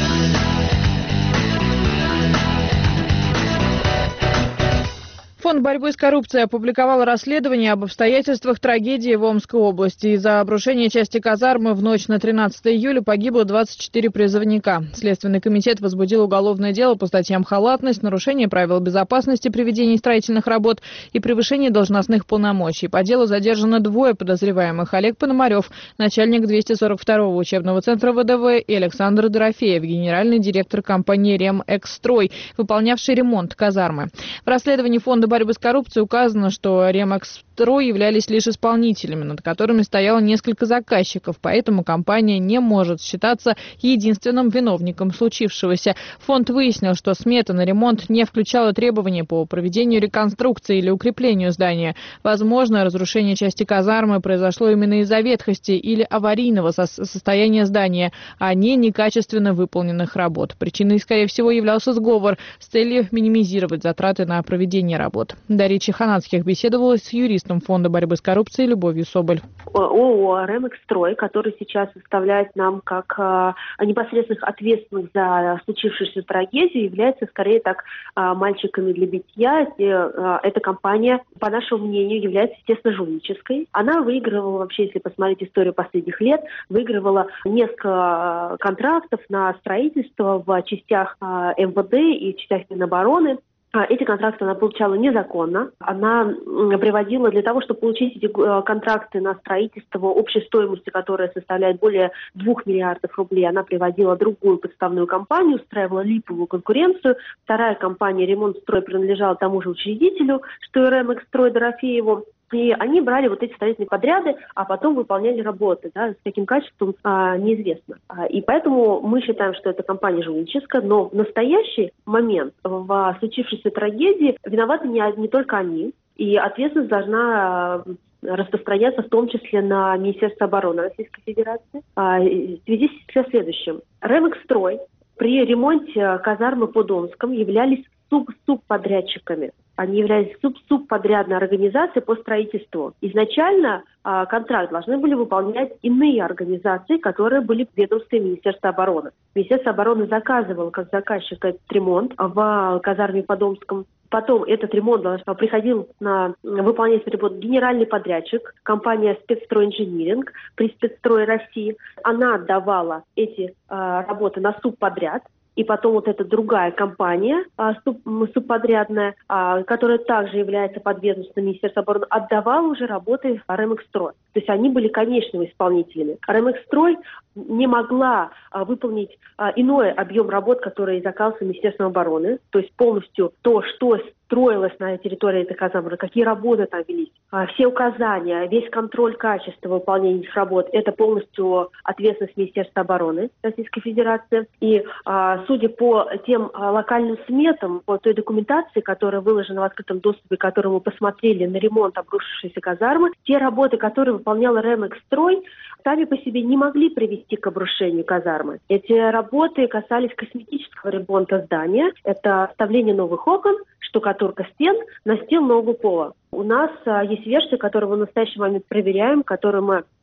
Фонд борьбы с коррупцией опубликовал расследование об обстоятельствах трагедии в Омской области. Из-за обрушения части казармы в ночь на тринадцатое июля погибло двадцать четыре призывника. Следственный комитет возбудил уголовное дело по статьям халатность, нарушение правил безопасности при ведении строительных работ и превышение должностных полномочий. По делу задержано двое подозреваемых: Олег Пономарев, начальник двести сорок второго учебного центра ВДВ, и Александр Дорофеев, генеральный директор компании «Ремэкстрой», выполнявший ремонт казармы. В расследовании фонда борьбы с коррупцией указано, что «Ремэкстрой» являлись лишь исполнителями, над которыми стояло несколько заказчиков, поэтому компания не может считаться единственным виновником случившегося. Фонд выяснил, что смета на ремонт не включала требования по проведению реконструкции или укреплению здания. Возможно, разрушение части казармы произошло именно из-за ветхости или аварийного со- состояния здания, а не некачественно выполненных работ. Причиной, скорее всего, являлся сговор с целью минимизировать затраты на проведение работ. Дарья Чеханацких беседовала с юристом Фонда борьбы с коррупцией Любовью Соболь. ООО «Ремэкстрой», который сейчас составляет нам как э, непосредственных ответственных за случившуюся трагедию, является скорее так э, мальчиками для битья. Э, эта компания, по нашему мнению, является, естественно, жульнической. Она выигрывала, вообще, если посмотреть историю последних лет, выигрывала несколько контрактов на строительство в частях э, эм вэ дэ и частях Минобороны. Эти контракты она получала незаконно. Она приводила для того, чтобы получить эти контракты на строительство общей стоимости, которая составляет более двух миллиардов рублей, она приводила другую подставную компанию, устраивала липовую конкуренцию. Вторая компания «Ремонтстрой» принадлежала тому же учредителю, что и «Ремэкстрой» Дорофееву. И они брали вот эти строительные подряды, а потом выполняли работы. Да, с каким качеством а, неизвестно. А, и поэтому мы считаем, что эта компания жульническая, но в настоящий момент в случившейся трагедии виноваты не, не только они. И ответственность должна распространяться в том числе на Министерство обороны Российской Федерации. А, в связи со следующим. «Ремэкстрой» при ремонте казармы под Омском являлись суб-субподрядчиками. Они являлись суб-субподрядной организацией по строительству. Изначально а, контракт должны были выполнять иные организации, которые были в ведомстве Министерства обороны. Министерство обороны заказывало как заказчик этот ремонт в казарме под Омском. Потом этот ремонт приходил на выполнять ремонт генеральный подрядчик, компания «Спецстройинжиниринг» при «Спецстрое России». Она отдавала эти а, работы на субподряд. И потом вот эта другая компания, а, суб, субподрядная, а, которая также является подведомственным Министерства обороны, отдавала уже работы «Ремэкстрой». То есть они были конечными исполнителями. «Ремэкстрой» не могла а, выполнить а, иной объем работ, который заказывался Министерством обороны. То есть полностью то, что строилось на территории этой казармы, какие работы там велись. А, все указания, весь контроль качества выполнения этих работ – это полностью ответственность Министерства обороны Российской Федерации. И а, судя по тем а, локальным сметам, по той документации, которая выложена в открытом доступе, которую мы посмотрели на ремонт обрушившейся казармы, те работы, которые выполняла «Ремэкстрой», сами по себе не могли привести к обрушению казармы. Эти работы касались косметического ремонта здания. Это вставление новых окон, штукатурка стен, настил нового пола. У нас а, есть версия, которую мы в настоящий момент проверяем, которую мы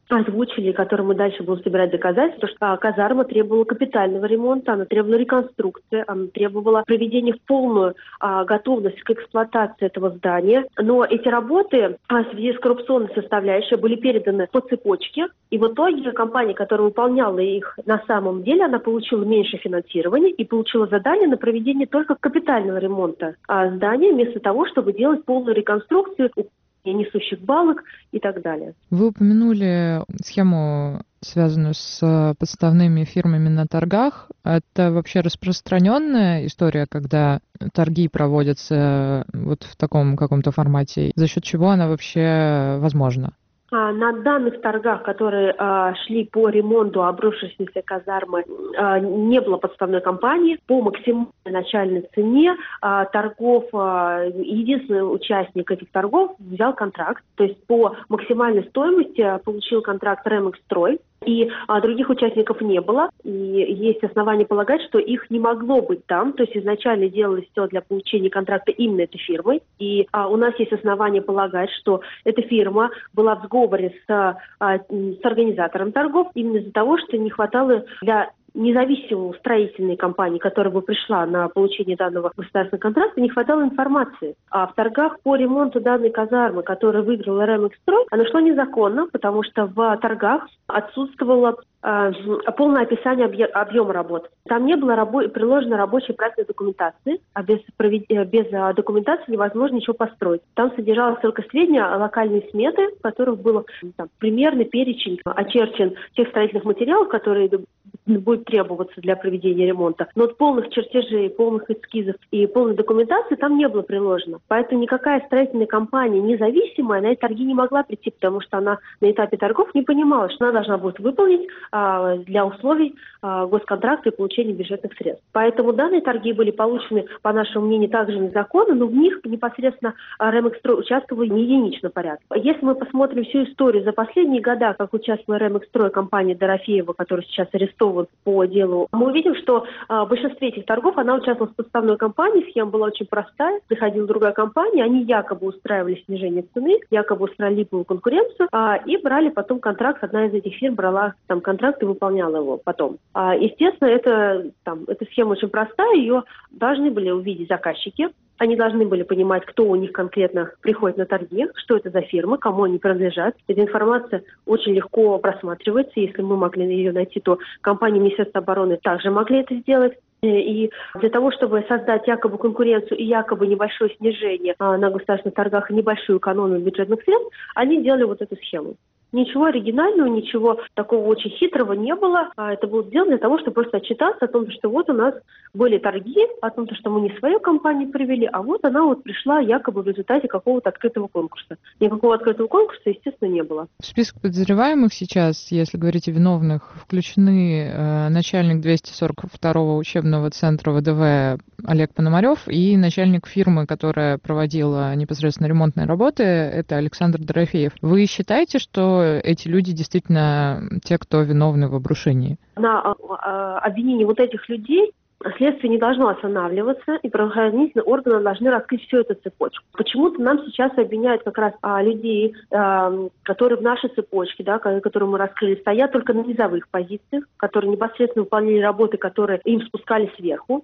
озвучили, которые мы дальше будем собирать доказательства, что казарма требовала капитального ремонта, она требовала реконструкции, она требовала приведения в полную а, готовность к эксплуатации этого здания. Но эти работы а, в связи с коррупционной составляющей были переданы по цепочке, и в итоге компания, которая выполняла их на самом деле, она получила меньше финансирования и получила задание на проведение только капитального ремонта а, здания, вместо того, чтобы делать полную реконструкцию несущих балок и так далее. Вы упомянули схему, связанную с подставными фирмами на торгах. Это вообще распространенная история, когда торги проводятся вот в таком каком-то формате? За счет чего она вообще возможна? На данных торгах, которые а, шли по ремонту обрушившейся казармы, а, не было подставной кампании. По максимальной начальной цене а, торгов, а, единственный участник этих торгов взял контракт. То есть по максимальной стоимости получил контракт Ремэкстрой. И а, других участников не было. И есть основания полагать, что их не могло быть там. То есть изначально делалось все для получения контракта именно этой фирмой. И а, у нас есть основания полагать, что эта фирма была в сговоре с, а, с организатором торгов именно из-за того, что не хватало для независимой строительной компании, которая бы пришла на получение данного государственного контракта, не хватало информации. А в торгах по ремонту данной казармы, которую выиграла Ремэкстрой, она шла незаконно, потому что в торгах отсутствовало э, полное описание объ... объема работ. Там не было рабо... приложено рабочей проектной документации, а без, провед... без а, документации невозможно ничего построить. Там содержалось только сведения о локальной сметы, в которых был там, примерный перечень очерчен тех строительных материалов, которые будет требоваться для проведения ремонта. Но полных чертежей, полных эскизов и полной документации там не было приложено. Поэтому никакая строительная компания независимая на эти торги не могла прийти, потому что она на этапе торгов не понимала, что она должна будет выполнить а, для условий а, госконтракта и получения бюджетных средств. Поэтому данные торги были получены, по нашему мнению, также незаконно, но в них непосредственно Ремэкстрой участвовал не в единичном порядке. Если мы посмотрим всю историю за последние года, как участвовала Ремэкстрой, компания Дорофеева, которая сейчас арестована по делу, мы увидим, что а, в большинстве этих торгов она участвовала в подставной компании, схема была очень простая, заходила другая компания, они якобы устраивали снижение цены, якобы устраивали липовую конкуренцию а, и брали потом контракт, одна из этих фирм брала там контракт и выполняла его потом. А, естественно, это, там, эта схема очень простая, ее должны были увидеть заказчики. Они должны были понимать, кто у них конкретно приходит на торги, что это за фирма, кому они принадлежат. Эта информация очень легко просматривается. Если мы могли ее найти, то компании Министерства обороны также могли это сделать. И для того, чтобы создать якобы конкуренцию и якобы небольшое снижение на государственных торгах и небольшую экономию бюджетных средств, они делали вот эту схему. Ничего оригинального, ничего такого очень хитрого не было. Это было сделано для того, чтобы просто отчитаться о том, что вот у нас были торги, о том, что мы не свою компанию привели, а вот она вот пришла якобы в результате какого-то открытого конкурса. Никакого открытого конкурса, естественно, не было. В список подозреваемых сейчас, если говорить о виновных, включены э, начальник двести сорок второго учебного центра ВДВ Олег Пономарев и начальник фирмы, которая проводила непосредственно ремонтные работы, это Александр Дорофеев. Вы считаете, что эти люди действительно те, кто виновны в обрушении? На а, обвинение вот этих людей следствие не должно останавливаться, и правоохранительные органы должны раскрыть всю эту цепочку. Почему-то нам сейчас обвиняют как раз а, людей, а, которые в нашей цепочке, да, которую мы раскрыли, стоят только на низовых позициях, которые непосредственно выполняли работы, которые им спускали сверху.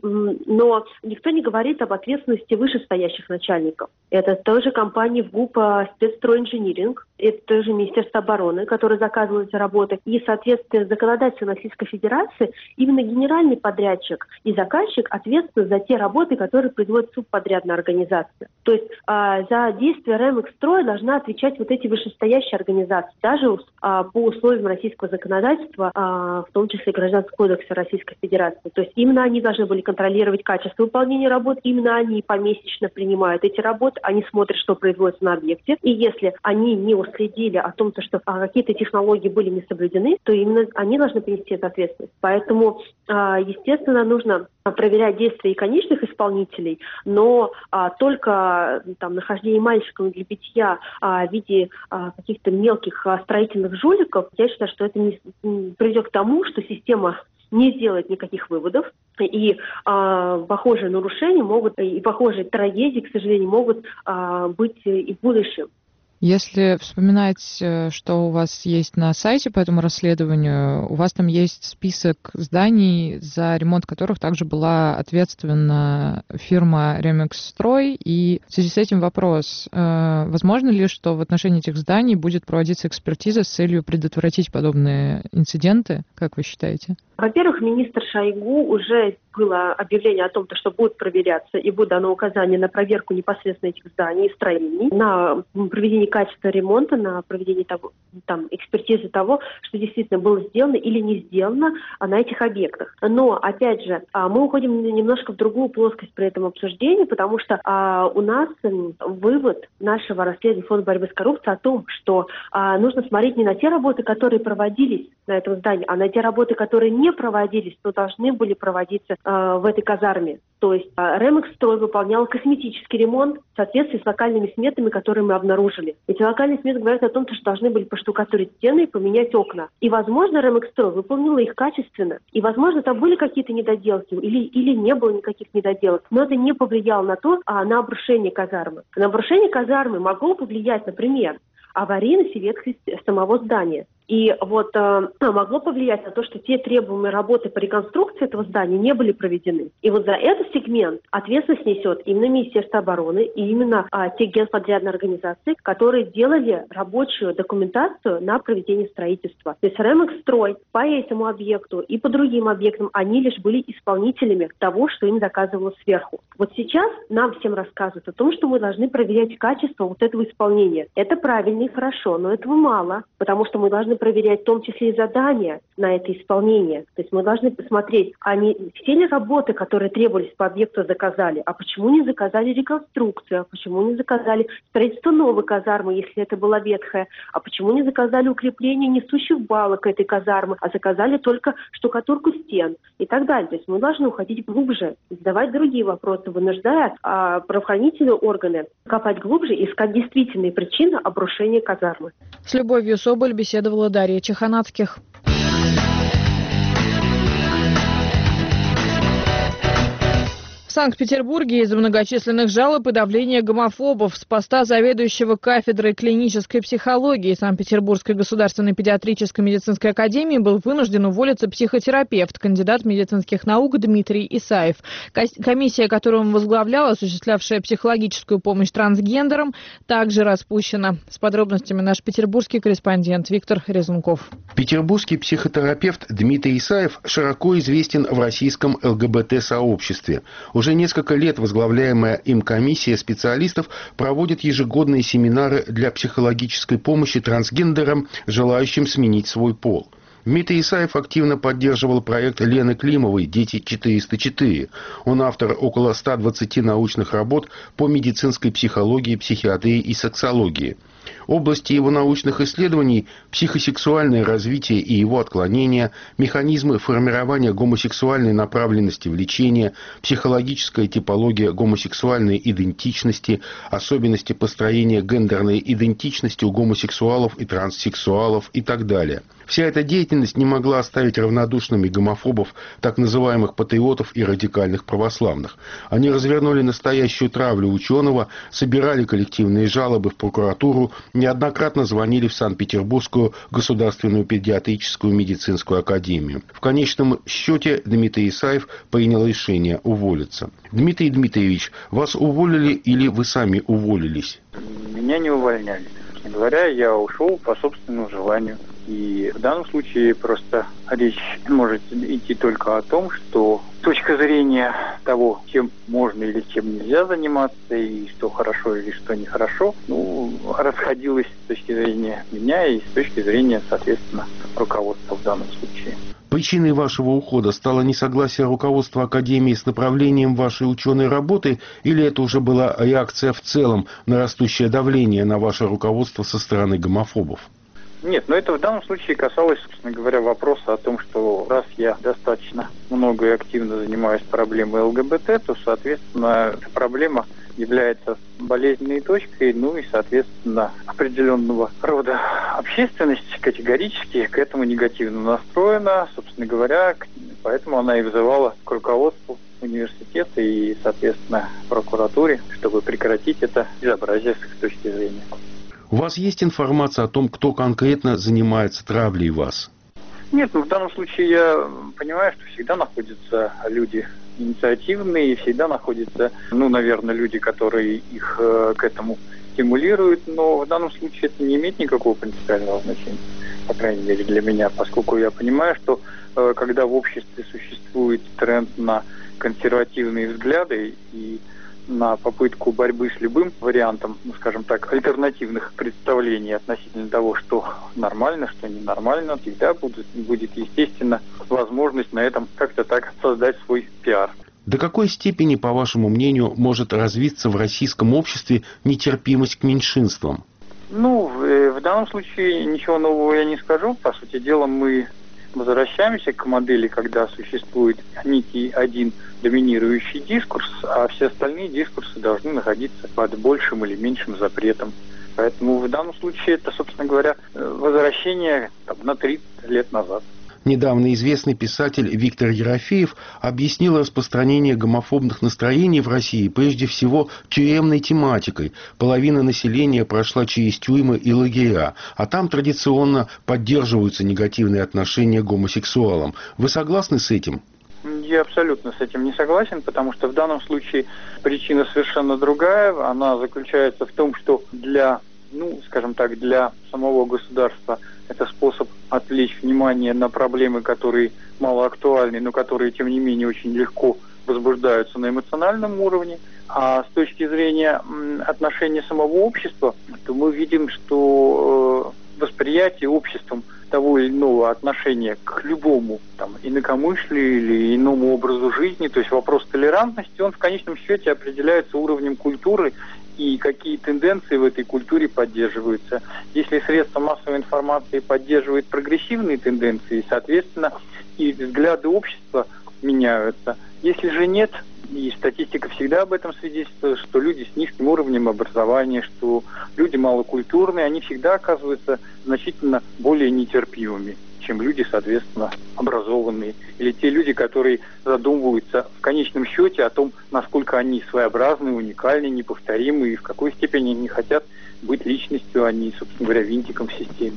Но никто не говорит об ответственности вышестоящих начальников. Это тоже компания ВГУП «Спецстройинжиниринг», это тоже Министерство обороны, которое заказывало эти работы. И, соответственно, законодательство Российской Федерации, именно генеральный подрядчик и заказчик ответственны за те работы, которые производит субподрядная организация. То есть а, за действия Ремэкстроя должна отвечать вот эти вышестоящие организации, даже а, по условиям российского законодательства, а, в том числе Гражданского кодекса Российской Федерации. То есть именно они должны были контролировать качество выполнения работ, именно они помесячно принимают эти работы, они смотрят, что производится на объекте. И если они не уследили о том, что а, какие-то технологии были не соблюдены, то именно они должны понести эту ответственность. Поэтому, а, естественно, нужно проверять действия и конечных исполнителей, но а, только там, нахождение мальчиков для битья а, в виде а, каких-то мелких а, строительных жуликов, я считаю, что это не, не приведет к тому, что система не сделает никаких выводов, и а, похожие нарушения могут, и похожие трагедии, к сожалению, могут а, быть и в будущем. Если вспоминать, что у вас есть на сайте по этому расследованию, у вас там есть список зданий, за ремонт которых также была ответственна фирма «Ремекстрой». И в связи с этим вопрос, возможно ли, что в отношении этих зданий будет проводиться экспертиза с целью предотвратить подобные инциденты, как вы считаете? Во-первых, министр Шойгу уже было объявление о том, что будет проверяться и будет дано указание на проверку непосредственно этих зданий и строений, на проведение качественного ремонта, на проведение того, там, экспертизы того, что действительно было сделано или не сделано на этих объектах. Но, опять же, мы уходим немножко в другую плоскость при этом обсуждении, потому что у нас вывод нашего расследования Фонда борьбы с коррупцией о том, что нужно смотреть не на те работы, которые проводились на этом здании, а на те работы, которые не проводились, но должны были проводиться э, в этой казарме. То есть э, «Ремекстрой» выполнял косметический ремонт в соответствии с локальными сметами, которые мы обнаружили. Эти локальные сметы говорят о том, что должны были поштукатурить стены и поменять окна. И, возможно, «Ремекстрой» выполнила их качественно. И, возможно, там были какие-то недоделки или, или не было никаких недоделок. Но это не повлияло на то, а на обрушение казармы. На обрушение казармы могло повлиять, например, аварийность и ветхость самого здания. И вот э, могло повлиять на то, что те требуемые работы по реконструкции этого здания не были проведены. И вот за этот сегмент ответственность несет именно Министерство обороны и именно э, те генподрядные организации, которые делали рабочую документацию на проведение строительства. То есть «Ремекстрой» по этому объекту и по другим объектам, они лишь были исполнителями того, что им заказывалось сверху. Вот сейчас нам всем рассказывают о том, что мы должны проверять качество вот этого исполнения. Это правильно и хорошо, но этого мало, потому что мы должны проверять в том числе и задания на это исполнение. То есть мы должны посмотреть, а не все ли работы, которые требовались по объекту, заказали, а почему не заказали реконструкцию, а почему не заказали строительство новой казармы, если это была ветхая, а почему не заказали укрепление несущих балок этой казармы, а заказали только штукатурку стен и так далее. То есть мы должны уходить глубже, задавать другие вопросы, вынуждая а, правоохранительные органы копать глубже и искать действительные причины обрушения казармы. С Любовью Соболь беседовала Дарья Чеханацких. В Санкт-Петербурге из-за многочисленных жалоб и давления гомофобов с поста заведующего кафедрой клинической психологии Санкт-Петербургской государственной педиатрической медицинской академии был вынужден уволиться психотерапевт, кандидат медицинских наук Дмитрий Исаев. Комиссия, которую он возглавлял, осуществлявшая психологическую помощь трансгендерам, также распущена. С подробностями наш петербургский корреспондент Виктор Резунков. Петербургский психотерапевт Дмитрий Исаев широко известен в российском ЛГБТ-сообществе. Уже несколько лет возглавляемая им комиссия специалистов проводит ежегодные семинары для психологической помощи трансгендерам, желающим сменить свой пол. Дмитрий Исаев активно поддерживал проект Лены Климовой «Дети четыреста четыре». Он автор около ста двадцати научных работ по медицинской психологии, психиатрии и сексологии. Области его научных исследований – психосексуальное развитие и его отклонения, механизмы формирования гомосексуальной направленности в лечение, психологическая типология гомосексуальной идентичности, особенности построения гендерной идентичности у гомосексуалов и транссексуалов и так далее. Вся эта деятельность не могла оставить равнодушными гомофобов, так называемых патриотов и радикальных православных. Они развернули настоящую травлю ученого, собирали коллективные жалобы в прокуратуру, неоднократно звонили в Санкт-Петербургскую государственную педиатрическую медицинскую академию. В конечном счете Дмитрий Исаев принял решение уволиться. Дмитрий Дмитриевич, вас уволили или вы сами уволились? Меня не увольняли. Честно говоря, я ушел по собственному желанию. И в данном случае просто речь может идти только о том, что точка зрения того, чем можно или чем нельзя заниматься, и что хорошо или что нехорошо, ну, расходилась с точки зрения меня и с точки зрения, соответственно, руководства в данном случае. Причиной вашего ухода стало несогласие руководства Академии с направлением вашей ученой работы, или это уже была реакция в целом на растущее давление на ваше руководство со стороны гомофобов? Нет, но это в данном случае касалось, собственно говоря, вопроса о том, что раз я достаточно много и активно занимаюсь проблемой ЛГБТ, то, соответственно, эта проблема является болезненной точкой, ну и, соответственно, определенного рода общественность категорически к этому негативно настроена, собственно говоря, поэтому она и вызывала к руководству университета и, соответственно, прокуратуре, чтобы прекратить это безобразие с их точки зрения. У вас есть информация о том, кто конкретно занимается травлей вас? Нет, ну в данном случае я понимаю, что всегда находятся люди инициативные, и всегда находятся, ну, наверное, люди, которые их э, к этому стимулируют, но в данном случае это не имеет никакого принципиального значения, по крайней мере для меня, поскольку я понимаю, что э, когда в обществе существует тренд на консервативные взгляды и на попытку борьбы с любым вариантом, ну, скажем так, альтернативных представлений относительно того, что нормально, что ненормально, всегда будет, будет, естественно, возможность на этом как-то так создать свой пиар. До какой степени, по вашему мнению, может развиться в российском обществе нетерпимость к меньшинствам? Ну, в, в данном случае ничего нового я не скажу. По сути дела, мы возвращаемся к модели, когда существует некий один доминирующий дискурс, а все остальные дискурсы должны находиться под большим или меньшим запретом. Поэтому в данном случае это, собственно говоря, возвращение там, на тридцать лет назад. Недавно известный писатель Виктор Ерофеев объяснил распространение гомофобных настроений в России прежде всего тюремной тематикой. Половина населения прошла через тюрьмы и лагеря, а там традиционно поддерживаются негативные отношения к гомосексуалам. Вы согласны с этим? Я абсолютно с этим не согласен, потому что в данном случае причина совершенно другая. Она заключается в том, что для, ну, скажем так, для самого государства это способ отвлечь внимание на проблемы, которые мало актуальны, но которые, тем не менее, очень легко возбуждаются на эмоциональном уровне. А с точки зрения отношения самого общества, то мы видим, что восприятие обществом того или иного отношения к любому там, инакомыслию или иному образу жизни, то есть вопрос толерантности, он в конечном счете определяется уровнем культуры и какие тенденции в этой культуре поддерживаются. Если средства массовой информации поддерживают прогрессивные тенденции, соответственно, и взгляды общества меняются. Если же нет, и статистика всегда об этом свидетельствует, что люди с низким уровнем образования, что люди малокультурные, они всегда оказываются значительно более нетерпимыми, чем люди, соответственно, образованные. Или те люди, которые задумываются в конечном счете о том, насколько они своеобразны, уникальны, неповторимы, и в какой степени они хотят быть личностью, а не, собственно говоря, винтиком в системе.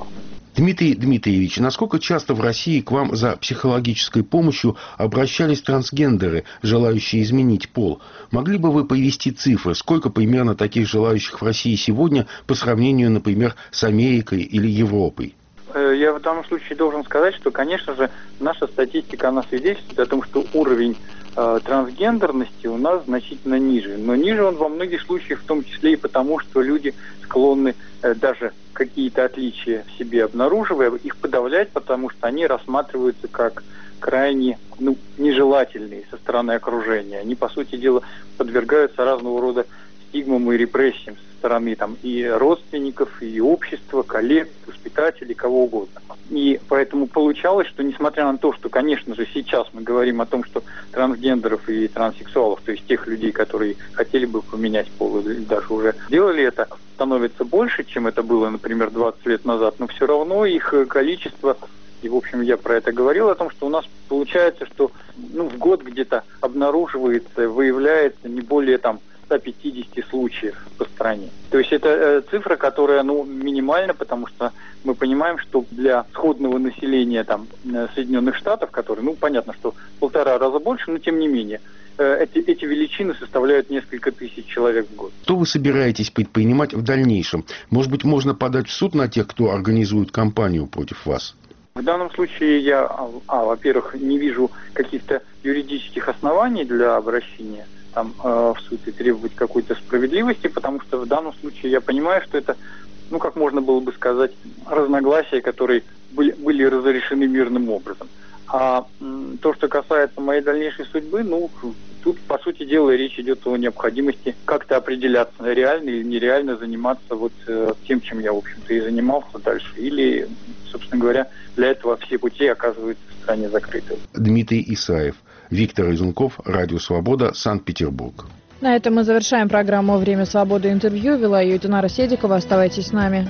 Дмитрий Дмитриевич, насколько часто в России к вам за психологической помощью обращались трансгендеры, желающие изменить пол? Могли бы вы привести цифры, сколько примерно таких желающих в России сегодня по сравнению, например, с Америкой или Европой? Я в данном случае должен сказать, что, конечно же, наша статистика, она свидетельствует о том, что уровень э, трансгендерности у нас значительно ниже. Но ниже он во многих случаях, в том числе и потому, что люди склонны э, даже какие-то отличия в себе обнаруживая, их подавлять, потому что они рассматриваются как крайне ну, нежелательные со стороны окружения. Они, по сути дела, подвергаются разного рода стигмам и репрессиям со стороны там, и родственников, и общества, коллег, воспитателей, кого угодно. И поэтому получалось, что несмотря на то, что, конечно же, сейчас мы говорим о том, что трансгендеров и транссексуалов, то есть тех людей, которые хотели бы поменять пол или даже уже делали это, становится больше, чем это было, например, двадцать лет назад, но все равно их количество, и, в общем, я про это говорил, о том, что у нас получается, что ну, в год где-то обнаруживается, выявляется не более там сто пятьдесят случаев по стране. То есть это э, цифра, которая ну, минимальна, потому что мы понимаем, что для сходного населения там, Соединенных Штатов, которые, ну, понятно, что в полтора раза больше, но тем не менее, э, эти, эти величины составляют несколько тысяч человек в год. Что вы собираетесь предпринимать в дальнейшем? Может быть, можно подать в суд на тех, кто организует кампанию против вас? В данном случае я, а, во-первых, не вижу каких-то юридических оснований для обращения там, э, в суд и требовать какой-то справедливости, потому что в данном случае я понимаю, что это, ну, как можно было бы сказать, разногласия, которые были, были разрешены мирным образом. А м, то, что касается моей дальнейшей судьбы, ну, тут, по сути дела, речь идет о необходимости как-то определяться, реально или нереально заниматься вот э, тем, чем я, в общем-то, и занимался дальше. Или, собственно говоря, для этого все пути оказываются в стране закрыты. Дмитрий Исаев, Виктор Изунков, Радио Свобода, Санкт-Петербург. На этом мы завершаем программу «Время свободы» интервью. Вела ее Динара Седикова. Оставайтесь с нами.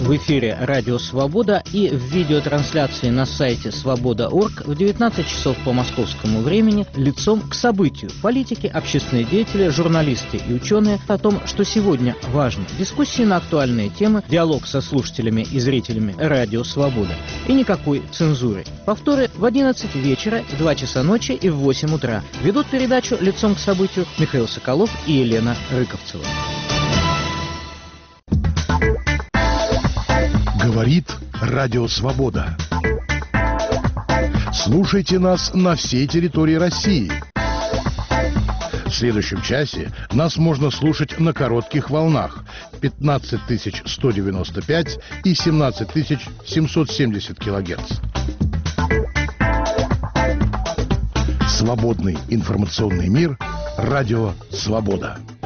в эфире «Радио Свобода» и в видеотрансляции на сайте свобода точка орг в девятнадцать часов по московскому времени лицом к событию. Политики, общественные деятели, журналисты и ученые о том, что сегодня важно. Дискуссии на актуальные темы, диалог со слушателями и зрителями «Радио Свобода». И никакой цензуры. Повторы в одиннадцать вечера, в два часа ночи и в восемь утра. Ведут передачу «Лицом к событию» Михаил Соколов и Елена Рыковцева. Говорит Радио Свобода. Слушайте нас на всей территории России. В следующем часе нас можно слушать на коротких волнах пятнадцать тысяч сто девяносто пять и семнадцать тысяч семьсот семьдесят килогерц. Свободный информационный мир. Радио Свобода.